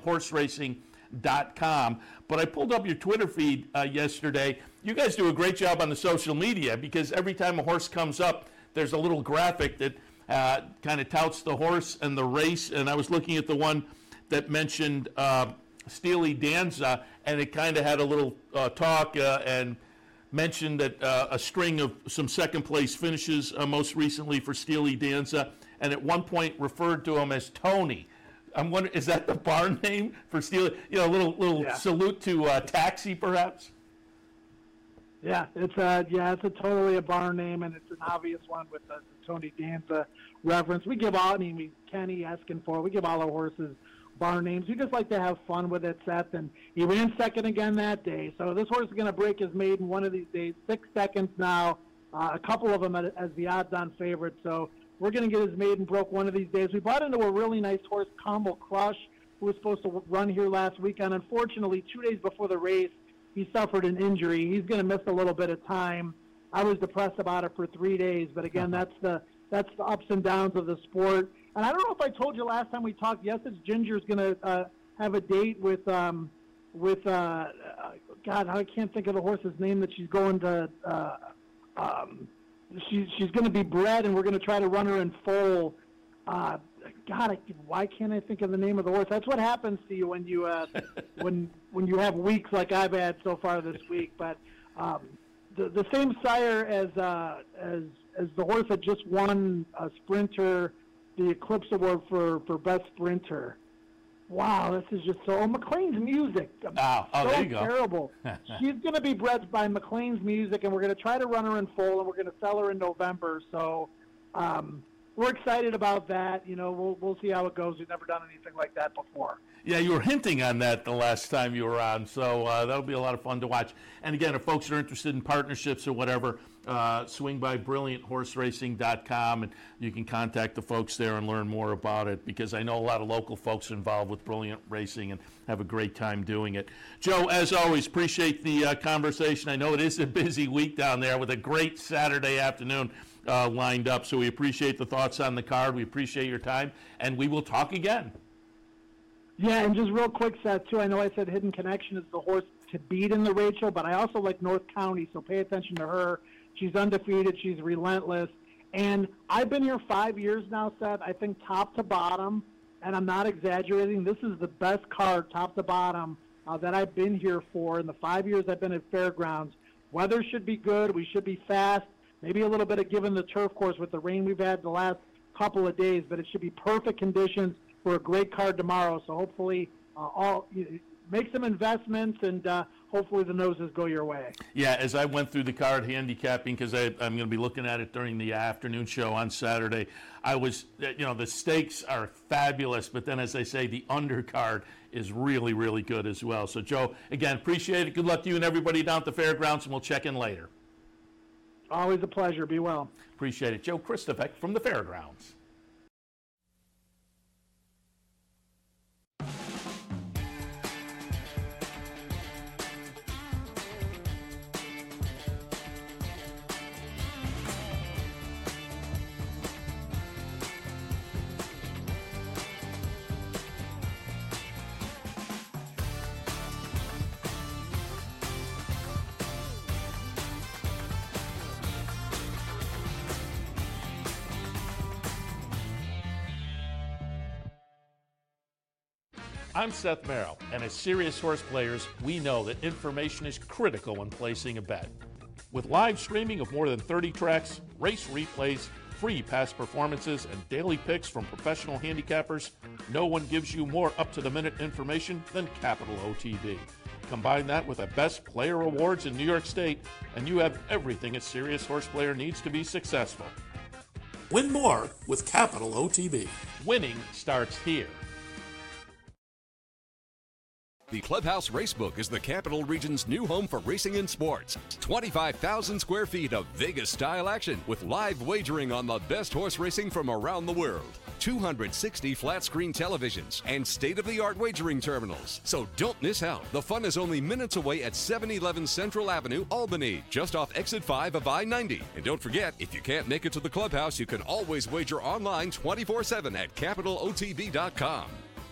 B: brillianthorseracing.com. But I pulled up your Twitter feed yesterday. You guys do a great job on the social media because every time a horse comes up, there's a little graphic that kind of touts the horse and the race. And I was looking at the one that mentioned Steely Danza, and it kind of had a little talk and mentioned that a string of some second-place finishes most recently for Steely Danza, and at one point referred to him as Tony. I'm wondering, is that the barn name for Steely? You know, a little salute to Taxi, perhaps?
E: Yeah, it's a totally a barn name, and it's an obvious one with the Tony Danza reference. We give all, Kenny Eskinfor, we give all our horses barn names. We just like to have fun with it, Seth, and he ran second again that day. So this horse is going to break his maiden one of these days. 6 seconds now, a couple of them as the odds-on favorite. So we're going to get his maiden broke one of these days. We bought into a really nice horse, Combo Crush, who was supposed to run here last weekend. Unfortunately, 2 days before the race, he suffered an injury. He's going to miss a little bit of time. I was depressed about it for 3 days, but again, that's the ups and downs of the sport. And I don't know if I told you last time we talked. Yes, it's Ginger's going to have a date with God, I can't think of the horse's name that she's going to. She's going to be bred, and we're going to try to run her in foal. Why can't I think of the name of the horse? That's what happens to you when you when you have weeks like I've had so far this week. But the same sire as the horse that just won a sprinter, the Eclipse Award for best sprinter. Wow, this is just so. McLean's Music.
B: Oh, there you go.
E: Terrible. She's going to be bred by McLean's Music, and we're going to try to run her in foal, and we're going to sell her in November. So we're excited about that. You know, we'll see how it goes. We've never done anything like that before.
B: Yeah, you were hinting on that the last time you were on, so that'll be a lot of fun to watch. And again, if folks are interested in partnerships or whatever, swing by brillianthorseracing.com, and you can contact the folks there and learn more about it, because I know a lot of local folks are involved with Brilliant Racing and have a great time doing it. Joe, as always, appreciate the conversation. I know it is a busy week down there with a great Saturday afternoon lined up, so we appreciate the thoughts on the card. We appreciate your time, and we will talk again.
E: Yeah, and just real quick, Seth, too, I know I said Hidden Connection is the horse to beat in the Rachel, but I also like North County, so pay attention to her. She's undefeated. She's relentless. And I've been here 5 years now, Seth. I think top to bottom, and I'm not exaggerating, this is the best card top to bottom that I've been here for in the 5 years I've been at Fairgrounds. Weather should be good. We should be fast. Maybe a little bit of given the turf course with the rain we've had the last couple of days, but it should be perfect conditions for a great card tomorrow. So hopefully make some investments, and hopefully the noses go your way.
B: Yeah, as I went through the card handicapping, because I'm going to be looking at it during the afternoon show on Saturday, I was, the stakes are fabulous, but then, as I say, the undercard is really, really good as well. So, Joe, again, appreciate it. Good luck to you and everybody down at the Fairgrounds, and we'll check in later.
E: Always a pleasure. Be well.
B: Appreciate it. Joe Kristofek from the Fairgrounds. I'm Seth Merrill, and as serious horse players, we know that information is critical when placing a bet. With live streaming of more than 30 tracks, race replays, free past performances, and daily picks from professional handicappers, no one gives you more up-to-the-minute information than Capital OTB. Combine that with the best player awards in New York State, and you have everything a serious horse player needs to be successful. Win more with Capital OTB. Winning starts here.
F: The Clubhouse Racebook is the Capital Region's new home for racing and sports. 25,000 square feet of Vegas-style action with live wagering on the best horse racing from around the world. 260 flat-screen televisions and state-of-the-art wagering terminals. So don't miss out. The fun is only minutes away at 711 Central Avenue, Albany, just off exit 5 of I-90. And don't forget, if you can't make it to the Clubhouse, you can always wager online 24/7 at capitalotb.com.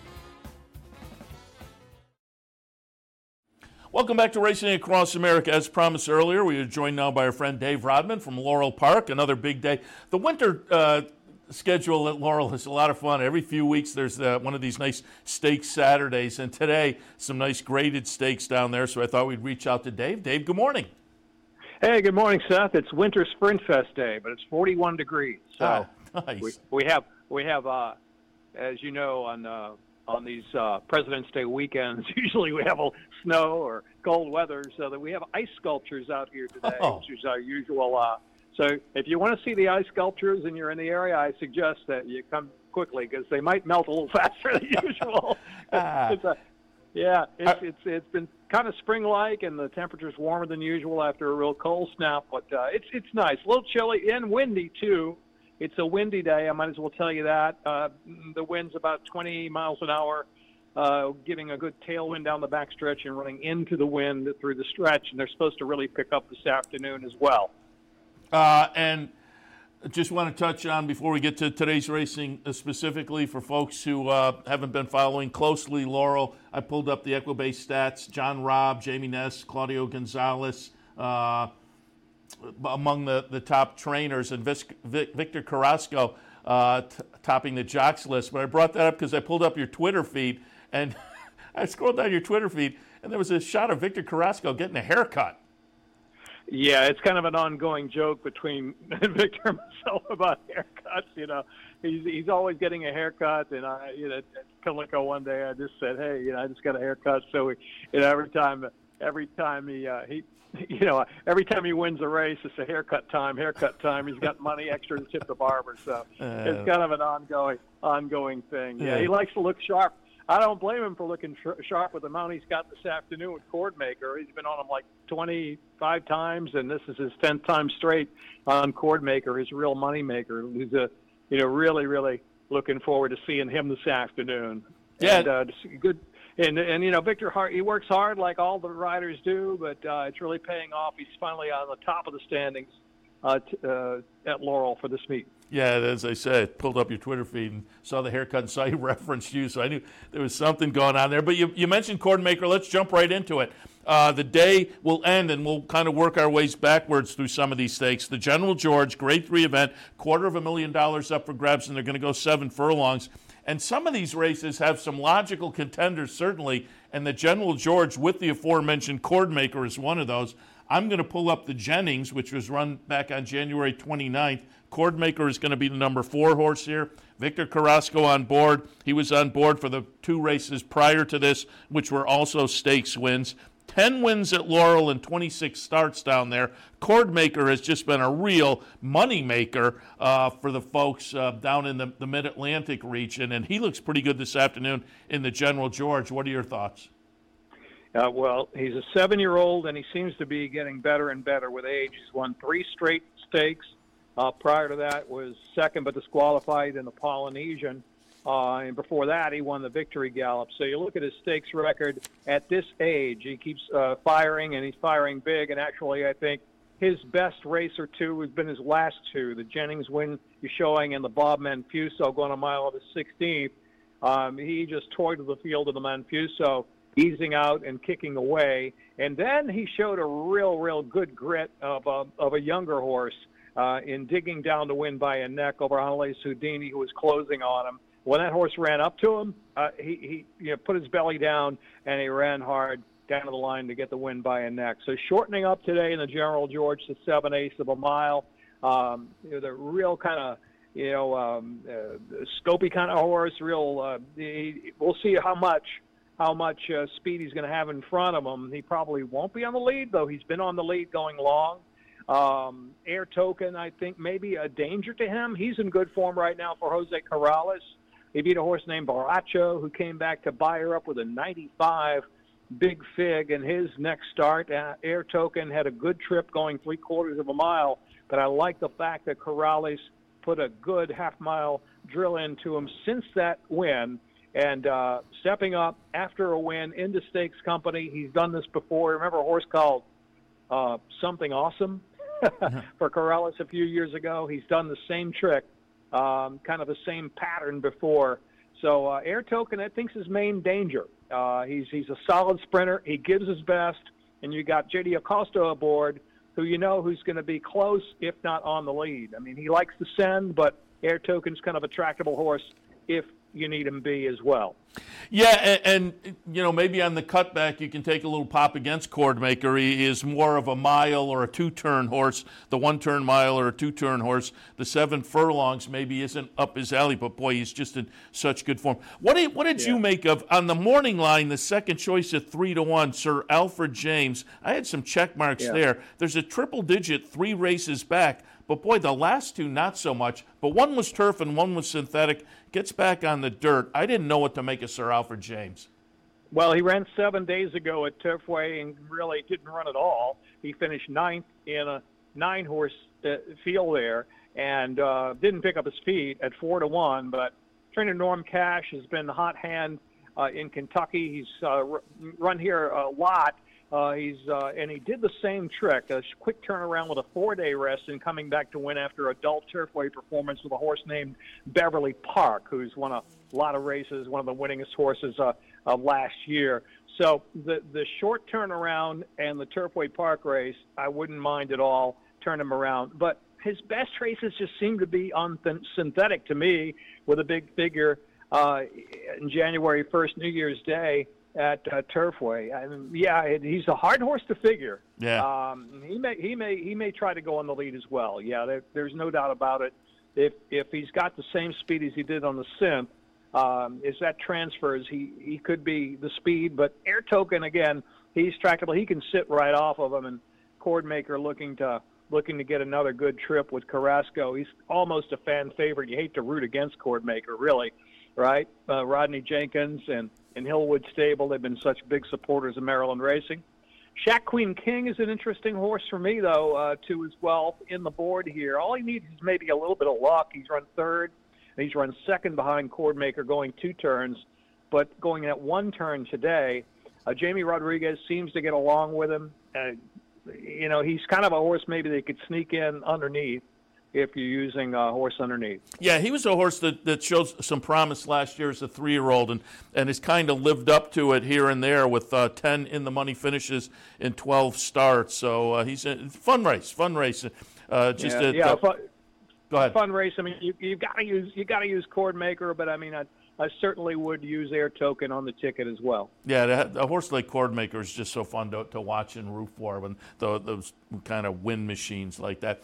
B: Welcome back to Racing Across America. As promised earlier, we are joined now by our friend Dave Rodman from Laurel Park. Another big day. The winter schedule at Laurel is a lot of fun. Every few weeks there's one of these nice stakes Saturdays, and today some nice graded stakes down there, so I thought we'd reach out to Dave. Dave, good morning.
G: Hey, good morning, Seth. It's Winter Sprint Fest Day, but it's 41 degrees. So
B: nice.
G: we have as you know, on these President's Day weekends, usually we have a snow or cold weather, so that we have ice sculptures out here today, which is our usual. So if you want to see the ice sculptures and you're in the area, I suggest that you come quickly because they might melt a little faster than usual. It's been kind of spring-like, and the temperature's warmer than usual after a real cold snap, but it's nice. A little chilly and windy too. It's a windy day, I might as well tell you that. The wind's about 20 miles an hour, giving a good tailwind down the backstretch and running into the wind through the stretch, and they're supposed to really pick up this afternoon as well.
B: And just want to touch on, before we get to today's racing, specifically for folks who haven't been following closely Laurel, I pulled up the Equibase stats. John Robb, Jamie Ness, Claudio Gonzalez, among the top trainers, and Victor Carrasco topping the jocks list. But I brought that up because I pulled up your Twitter feed, and I scrolled down your Twitter feed, and there was a shot of Victor Carrasco getting a haircut.
G: Yeah, it's kind of an ongoing joke between Victor and myself about haircuts. You know, he's always getting a haircut, and at Pimlico one day I just said, hey, I just got a haircut. So every time he wins a race, it's a haircut time. He's got money extra to tip the barber. So it's kind of an ongoing thing. Yeah, he likes to look sharp. I don't blame him for looking sharp with the mount he's got this afternoon with Cordmaker. He's been on him like 25 times, and this is his 10th time straight on Cordmaker, his real money maker. He's really, really looking forward to seeing him this afternoon.
B: Yeah.
G: And good. And Victor Hart, he works hard like all the riders do, but it's really paying off. He's finally on the top of the standings at Laurel for this meet.
B: Yeah, as I said, I pulled up your Twitter feed and saw the haircut and saw you referenced you, so I knew there was something going on there. But you mentioned Cordmaker. Let's jump right into it. the day will end, and we'll kind of work our ways backwards through some of these stakes. The General George, Grade 3 event, $250,000 up for grabs, and they're going to go 7 furlongs. And some of these races have some logical contenders, certainly, and the General George with the aforementioned Cordmaker is one of those. I'm going to pull up the Jennings, which was run back on January 29th. Cordmaker is going to be the number 4 horse here. Victor Carrasco on board. He was on board for the 2 races prior to this, which were also stakes wins. 10 wins at Laurel and 26 starts down there. Cordmaker has just been a real money maker for the folks down in the Mid-Atlantic region, and he looks pretty good this afternoon in the General George. What are your thoughts?
G: Well, he's a 7-year-old, and he seems to be getting better and better with age. He's won 3 straight stakes. Prior to that was second but disqualified in the Polynesian. And before that, he won the Victory Gallop. So you look at his stakes record at this age, he keeps firing, and he's firing big. And actually, I think his best race or two has been his last 2. The Jennings win he's showing and the Bob Manfuso going a mile of the 16th. He just toyed with the field of the Manfuso, easing out and kicking away. And then he showed a real good grit of a younger horse in digging down to win by a neck over Hanley Houdini, who was closing on him. When that horse ran up to him, he put his belly down, and he ran hard down to the line to get the win by a neck. So shortening up today in the General George to 7/8 of a mile. The real kind of, scopy kind of horse. We'll see how much speed he's going to have in front of him. He probably won't be on the lead, though he's been on the lead going long. Air Token, I think, maybe a danger to him. He's in good form right now for Jose Corrales. He beat a horse named Baracho, who came back to buy her up with a 95 Big Fig in his next start. Air Token had a good trip going 3/4 of a mile, but I like the fact that Corrales put a good half-mile drill into him since that win. And stepping up after a win into stakes company, he's done this before. Remember a horse called Something Awesome for Corrales a few years ago? He's done the same trick, kind of the same pattern before. So Air Token, I think, is his main danger. He's a solid sprinter. He gives his best. And you got J.D. Acosta aboard, who's going to be close, if not on the lead. I mean, he likes to send, but Air Token's kind of a tractable horse if you need him be as well.
B: Yeah, and maybe on the cutback you can take a little pop against Cordmaker. He is more of a mile or a 2-turn horse, the 1-turn mile or a 2-turn horse. The 7 furlongs maybe isn't up his alley, but boy, he's just in such good form. What did you make of, on the morning line, the second choice at 3-1, Sir Alfred James? I had some check marks there. There's a triple-digit 3 races back. But, boy, the last 2, not so much. But one was turf and one was synthetic. Gets back on the dirt. I didn't know what to make of Sir Alfred James.
G: Well, he ran 7 days ago at Turfway and really didn't run at all. He finished 9th in a 9-horse field there and didn't pick up his feet at 4-1. But trainer Norm Cash has been the hot hand in Kentucky. He's run here a lot. And he did the same trick, a quick turnaround with a 4-day rest and coming back to win after a dull Turfway performance with a horse named Beverly Park, who's won a lot of races, one of the winningest horses of last year. So the short turnaround and the Turfway Park race, I wouldn't mind at all, turn him around. But his best races just seem to be on synthetic to me, with a big figure in January 1st, New Year's Day, at Turfway. I mean, he's a hard horse to figure.
B: Yeah.
G: He may try to go on the lead as well. Yeah, there's no doubt about it. If he's got the same speed as he did on the synth, as that transfers, he could be the speed. But Air Token, again, he's tractable. He can sit right off of him. And Cordmaker looking to get another good trip with Carrasco. He's almost a fan favorite. You hate to root against Cordmaker, really, right? Rodney Jenkins and Hillwood Stable, they've been such big supporters of Maryland racing. Shack Queen King is an interesting horse for me, though, too, as well, in the board here. All he needs is maybe a little bit of luck. He's run 3rd, and he's run 2nd behind Cordmaker going 2 turns. But going at 1 turn today, Jamie Rodriguez seems to get along with him. He's kind of a horse maybe they could sneak in underneath. if you're using a horse underneath.
B: Yeah, he was a horse that showed some promise last year as a 3-year-old and has kind of lived up to it here and there with 10 in-the-money finishes in 12 starts. So he's a fun race. Go ahead.
G: Fun race. I mean, you got to use Cordmaker, but I mean, I certainly would use Air Token on the ticket as well.
B: Yeah, a horse like Cordmaker is just so fun to watch and root for when those kind of win machines like that.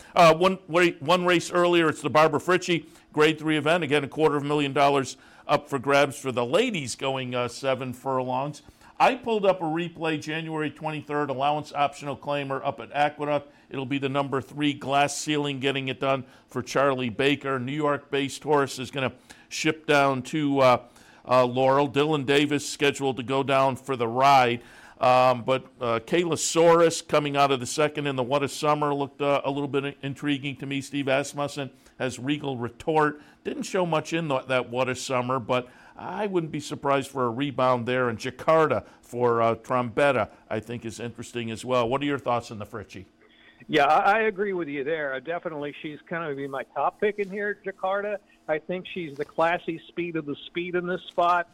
B: One race earlier, it's the Barbara Fritchie Grade 3 event. Again, $250,000 up for grabs for the ladies going 7 furlongs. I pulled up a replay January 23rd, allowance optional claimer up at Aqueduct. It'll be the number 3 Glass Ceiling getting it done for Charlie Baker. New York-based horse is going to ship down to Laurel. Dylan Davis scheduled to go down for the ride. But Kayla Soros coming out of the second in the What a Summer looked a little bit intriguing to me. Steve Asmussen has Regal Retort. Didn't show much in that What a Summer, but I wouldn't be surprised for a rebound there. And Jakarta for Trombetta, I think, is interesting as well. What are your thoughts on the Fritchie?
G: Yeah, I agree with you there. Definitely, she's kind of be my top pick in here, Jakarta. I think she's the classy speed of the speed in this spot,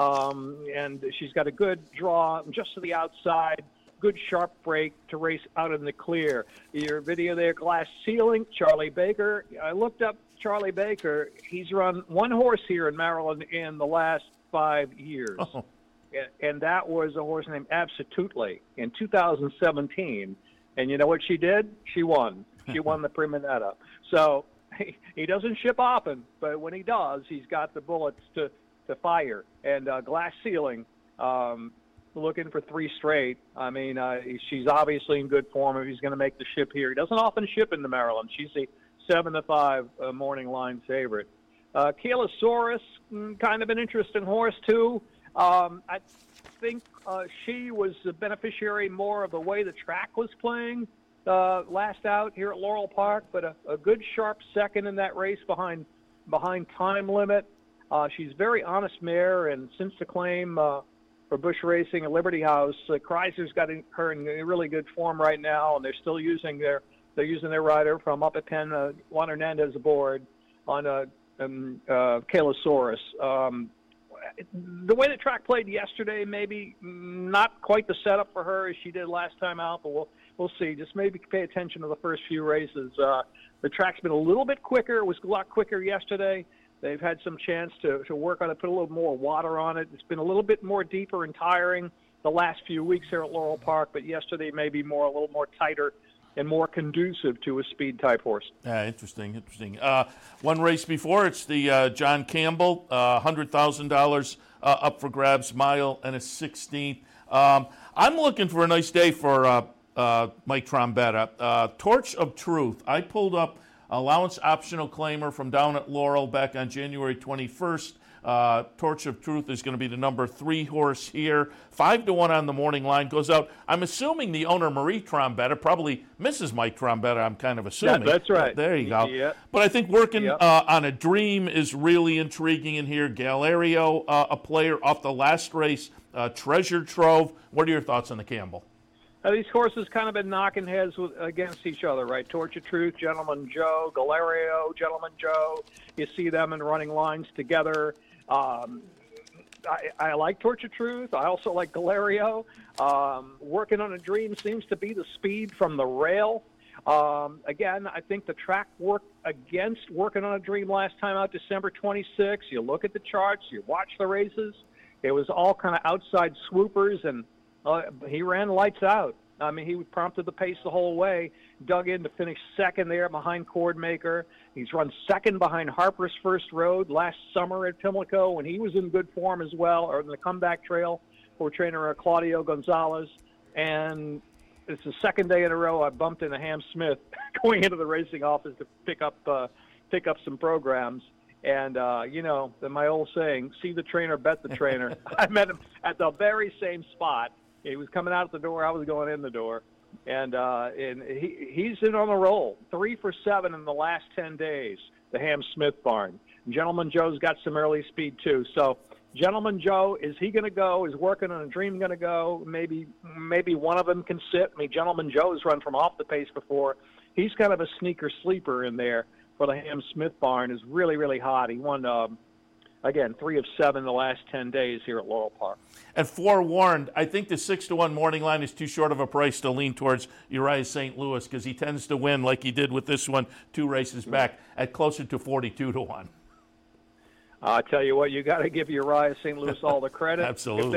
G: and she's got a good draw just to the outside, good sharp break to race out in the clear. Your video there, Glass Ceiling, Charlie Baker. I looked up Charlie Baker. He's run one horse here in Maryland in the last 5 years, and that was a horse named Absolutely in 2017. And you know what she did? She won. She won the Prima Netta. So he doesn't ship often, but when he does, he's got the bullets to fire. And Glass Ceiling, looking for 3 straight. I mean, she's obviously in good form if he's going to make the ship here. He doesn't often ship into Maryland. She's a 7-5 morning line favorite. Kayla Soros, kind of an interesting horse, too. I think she was the beneficiary more of the way the track was playing last out here at Laurel Park, but a good sharp second in that race behind Time Limit. She's very honest mare, and since the claim for Bush Racing at Liberty House, Chrysler's got her in really good form right now, and they're still using their rider from up at Penn, Juan Hernandez aboard on Kayla Soros. The way the track played yesterday, maybe not quite the setup for her as she did last time out, but we'll see. Just maybe pay attention to the first few races. The track's been a little bit quicker. It was a lot quicker yesterday. They've had some chance to work on it, put a little more water on it. It's been a little bit more deeper and tiring the last few weeks here at Laurel Park, but yesterday maybe a little more tighter and more conducive to a speed-type horse.
B: Interesting. One race before, it's the John Campbell, $100,000 up for grabs, mile and a 16th. I'm looking for a nice day for Mike Trombetta. Torch of Truth. I pulled up allowance optional claimer from down at Laurel back on January 21st. Torch of Truth is going to be the number 3 horse here. 5-1 on the morning line goes out. I'm assuming the owner, Marie Trombetta, probably Mrs. Mike Trombetta, I'm kind of assuming.
G: Yeah, that's right.
B: There you go.
G: Yeah.
B: But I think working on a dream is really intriguing in here. Galerio, a player off the last race. Treasure Trove. What are your thoughts on the Campbell?
G: These horses kind of been knocking heads against each other, right? Torch of Truth, Gentleman Joe, Galerio, Gentleman Joe. You see them in running lines together. I like Torch of Truth. I also like Galerio. Working on a Dream seems to be the speed from the rail. Again, I think the track worked against Working on a Dream last time out, December 26th. You look at the charts, you watch the races. It was all kind of outside swoopers, and he ran lights out. I mean, he prompted the pace the whole way, dug in to finish second there behind Cordmaker. He's run second behind Harper's First Road last summer at Pimlico when he was in good form as well, or in the comeback trail for trainer Claudio Gonzalez. And it's the second day in a row I bumped into Ham Smith going into the racing office to pick up some programs. And, my old saying, see the trainer, bet the trainer. I met him at the very same spot. He was coming out the door. I was going in the door. And he's in on a roll. 3 for 7 in the last 10 days, the Ham Smith barn. Gentleman Joe's got some early speed, too. So Gentleman Joe, is he going to go? Is Working on a Dream going to go? Maybe one of them can sit. I mean, Gentleman Joe's run from off the pace before. He's kind of a sneaker sleeper in there. for the Ham Smith barn is really, really hot. He won, again, 3 of 7 the last 10 days here at Laurel Park.
B: And forewarned, I think the 6-1 morning line is too short of a price to lean towards Uriah St. Louis because he tends to win like he did with this one 2 races back at closer to 42-1.
G: I tell you what, you got to give Uriah St. Louis all the credit.
B: Absolutely.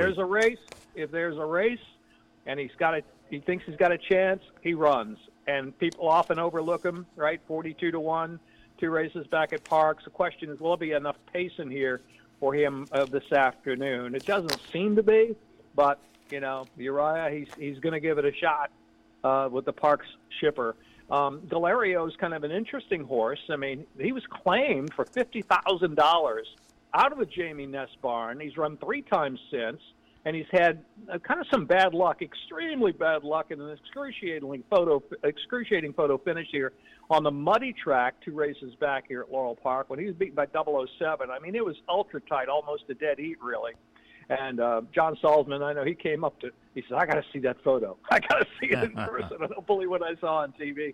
G: If there's a race, and he thinks he's got a chance, he runs. And people often overlook him, right? 42-1, 2 races back at Parks. The question is, will there be enough pace in here for him this afternoon? It doesn't seem to be, but Uriah, he's going to give it a shot with the Parks shipper. Galario's kind of an interesting horse. I mean, he was claimed for $50,000 out of the Jamie Ness barn. He's run 3 times since, and he's had kind of some bad luck, extremely bad luck, and an excruciating photo finish here on the muddy track 2 races back here at Laurel Park when he was beaten by 007. I mean, it was ultra tight, almost a dead heat, really. And John Salzman, I know he came up to, he said, I got to see that photo. I got to see it in person. I don't believe what I saw on TV.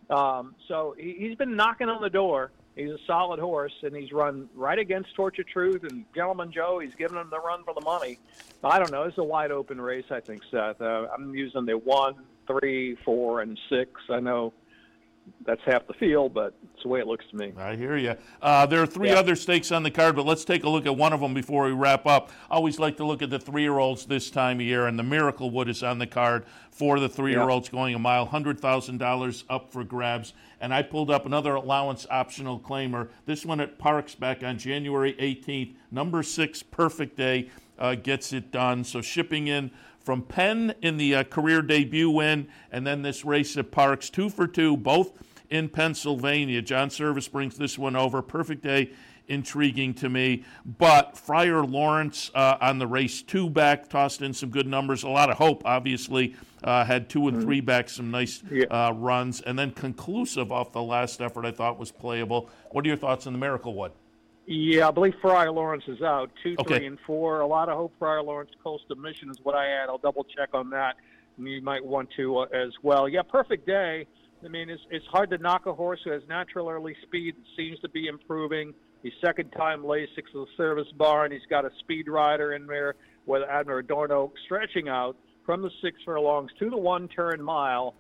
G: So he's been knocking on the door. He's a solid horse, and he's run right against Torch of Truth and Gentleman Joe. He's giving him the run for the money. I don't know. It's a wide-open race, I think, Seth. I'm using the 1, 3, 4, and 6. I know that's half the field, but it's the way it looks to me.
B: I hear you. There are 3 other stakes on the card, but let's take a look at one of them before we wrap up. I always like to look at the 3-year-olds this time of year, and the Miracle Wood is on the card for the 3-year-olds going a mile, $100,000 up for grabs. And I pulled up another allowance optional claimer, this one at Parks back on January 18th. Number 6, Perfect Day, gets it done. So shipping in from Penn in the career debut win, and then this race at Parks, 2 for 2, both in Pennsylvania. John Service brings this one over. Perfect Day, intriguing to me. But Friar Lawrence on the race 2 back, tossed in some good numbers. A lot of hope, obviously. Had 2 and 3 back, some nice runs. And then Conclusive off the last effort I thought was playable. What are your thoughts on the Miracle Wood?
G: Yeah, I believe Friar Lawrence is out. 2,
B: Okay.
G: 3, and 4. A lot of hope. Friar Lawrence Coastal Mission is what I had. I'll double check on that. And you might want to as well. Yeah, Perfect Day. I mean, it's hard to knock a horse who has natural early speed. Seems to be improving. He's second-time Lasix of the Service barn. He's got a speed rider in there with Admiral Adorno stretching out from the 6 furlongs to the 1-turn mile.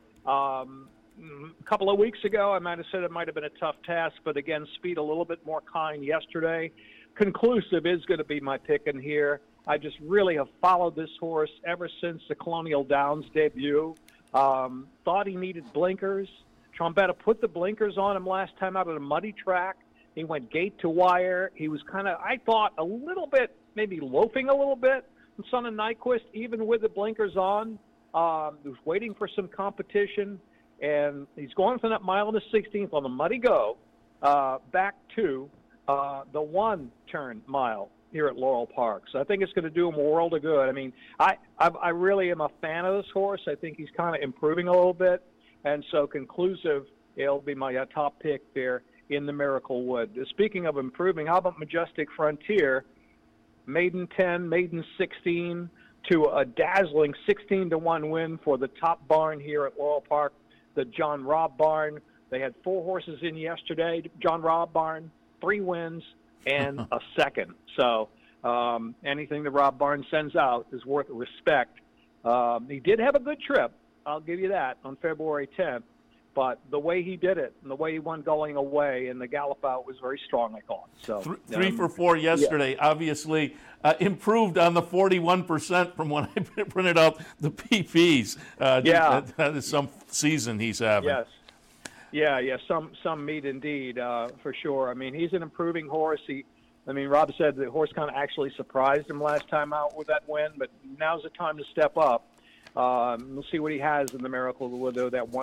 G: A couple of weeks ago, I might have said it might have been a tough task, but again, speed a little bit more kind yesterday. Conclusive is going to be my pick in here. I just really have followed this horse ever since the Colonial Downs debut. Thought he needed blinkers. Trombetta put the blinkers on him last time out at a muddy track. He went gate to wire. He was kind of, I thought, a little bit, maybe loafing a little bit. And Son of Nyquist, even with the blinkers on, was waiting for some competition. And he's going from that mile and the 16th on the muddy go back to the 1-turn mile here at Laurel Park. So I think it's going to do him a world of good. I mean, I really am a fan of this horse. I think he's kind of improving a little bit. And so Conclusive, it'll be my top pick there in the Miracle Wood. Speaking of improving, how about Majestic Frontier? Maiden 10, Maiden 16 to a dazzling 16-1 win for the top barn here at Laurel Park, the John Robb barn. They had 4 horses in yesterday. John Robb barn, 3 wins and a second. So anything that Robb Barn sends out is worth respect. He did have a good trip, I'll give you that, on February 10th. But the way he did it and the way he won going away and the gallop out was very strong, I thought. So
B: 3 for 4 yesterday. Yeah. Obviously improved on the 41% from when I printed out the PPs. That is some season he's having.
G: Yes. Yeah, some meat indeed, for sure. I mean, he's an improving horse. Rob said the horse kind of actually surprised him last time out with that win, but now's the time to step up. We'll see what he has in the Miracle Wood, though, that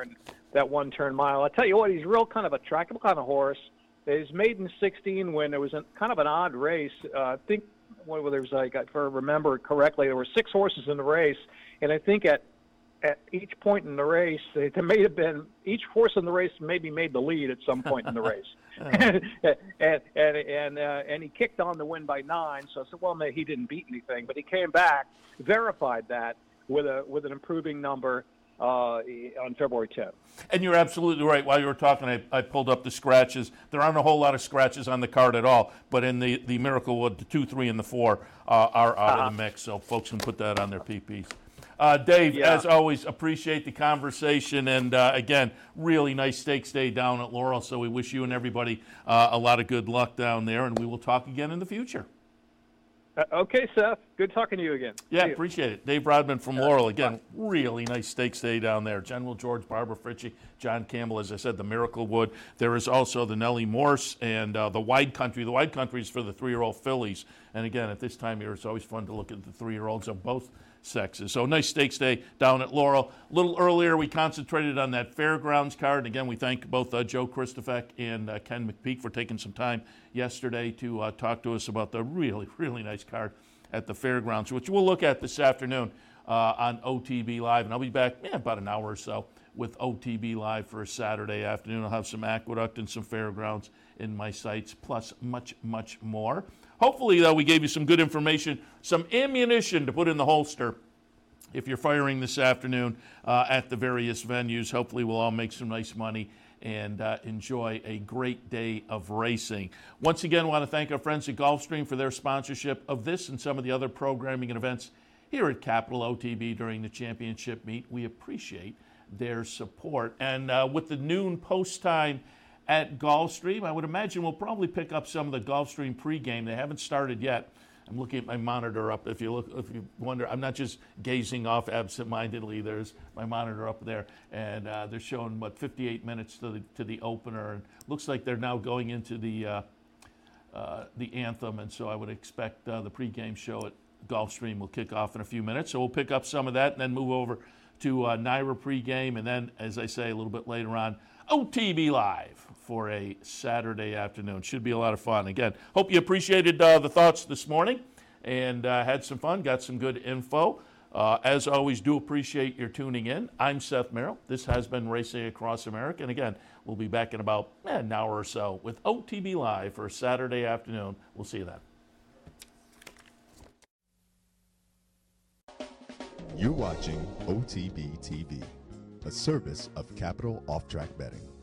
G: one turn mile. I tell you what, he's real kind of a trackable kind of horse. His maiden 16 win, it was kind of an odd race. I think there was, if I remember correctly, there were 6 horses in the race, and I think at each point in the race, there may have been each horse in the race maybe made the lead at some point in the race, and he kicked on the win by 9. So I said, well, he didn't beat anything, but he came back, verified that with an improving number, on February 10th.
B: And you're absolutely right. While you were talking, I pulled up the scratches. There aren't a whole lot of scratches on the card at all, but in the Miracle Wood, the 2, 3, and the 4 are out of the mix, so folks can put that on their PPs. Dave, as always, appreciate the conversation, and again, really nice Stakes Day down at Laurel, so we wish you and everybody a lot of good luck down there, and we will talk again in the future.
G: Okay, Seth. Good talking to you again.
B: Yeah, appreciate it. Dave Rodman from Laurel. Again, really nice Stakes Day down there. General George, Barbara Fritchie, John Campbell, as I said, the Miracle Wood. There is also the Nellie Morse and the Wide Country. The Wide Country is for the 3-year-old fillies. And again, at this time of year, it's always fun to look at the 3-year-olds of both sexes. So nice Stakes Day down at Laurel. A little earlier, we concentrated on that Fairgrounds card. And again, we thank both Joe Christofek and Ken McPeak for taking some time yesterday to talk to us about the really, really nice card at the Fairgrounds, which we'll look at this afternoon on OTB Live. And I'll be back about an hour or so with OTB Live for a Saturday afternoon. I'll have some Aqueduct and some Fairgrounds in my sites, plus much, much more. Hopefully, though, we gave you some good information, some ammunition to put in the holster if you're firing this afternoon at the various venues. Hopefully, we'll all make some nice money and enjoy a great day of racing. Once again, I want to thank our friends at Gulfstream for their sponsorship of this and some of the other programming and events here at Capital OTB during the championship meet. We appreciate their support. And with the noon post time at Gulfstream, I would imagine we'll probably pick up some of the Gulfstream pregame. They haven't started yet. I'm looking at my monitor up. If you wonder, I'm not just gazing off absentmindedly. There's my monitor up there, and they're showing 58 minutes to the opener, and looks like they're now going into the anthem. And so I would expect the pregame show at Gulfstream will kick off in a few minutes. So we'll pick up some of that and then move over to NYRA pregame, and then, as I say, a little bit later on, OTB Live for a Saturday afternoon. Should be a lot of fun. Again, hope you appreciated the thoughts this morning and had some fun, got some good info. As always, do appreciate your tuning in. I'm Seth Merrill. This has been Racing Across America. And again, we'll be back in about an hour or so with OTB Live for a Saturday afternoon. We'll see you then.
H: You're watching OTB TV, a service of Capital Off Track Betting.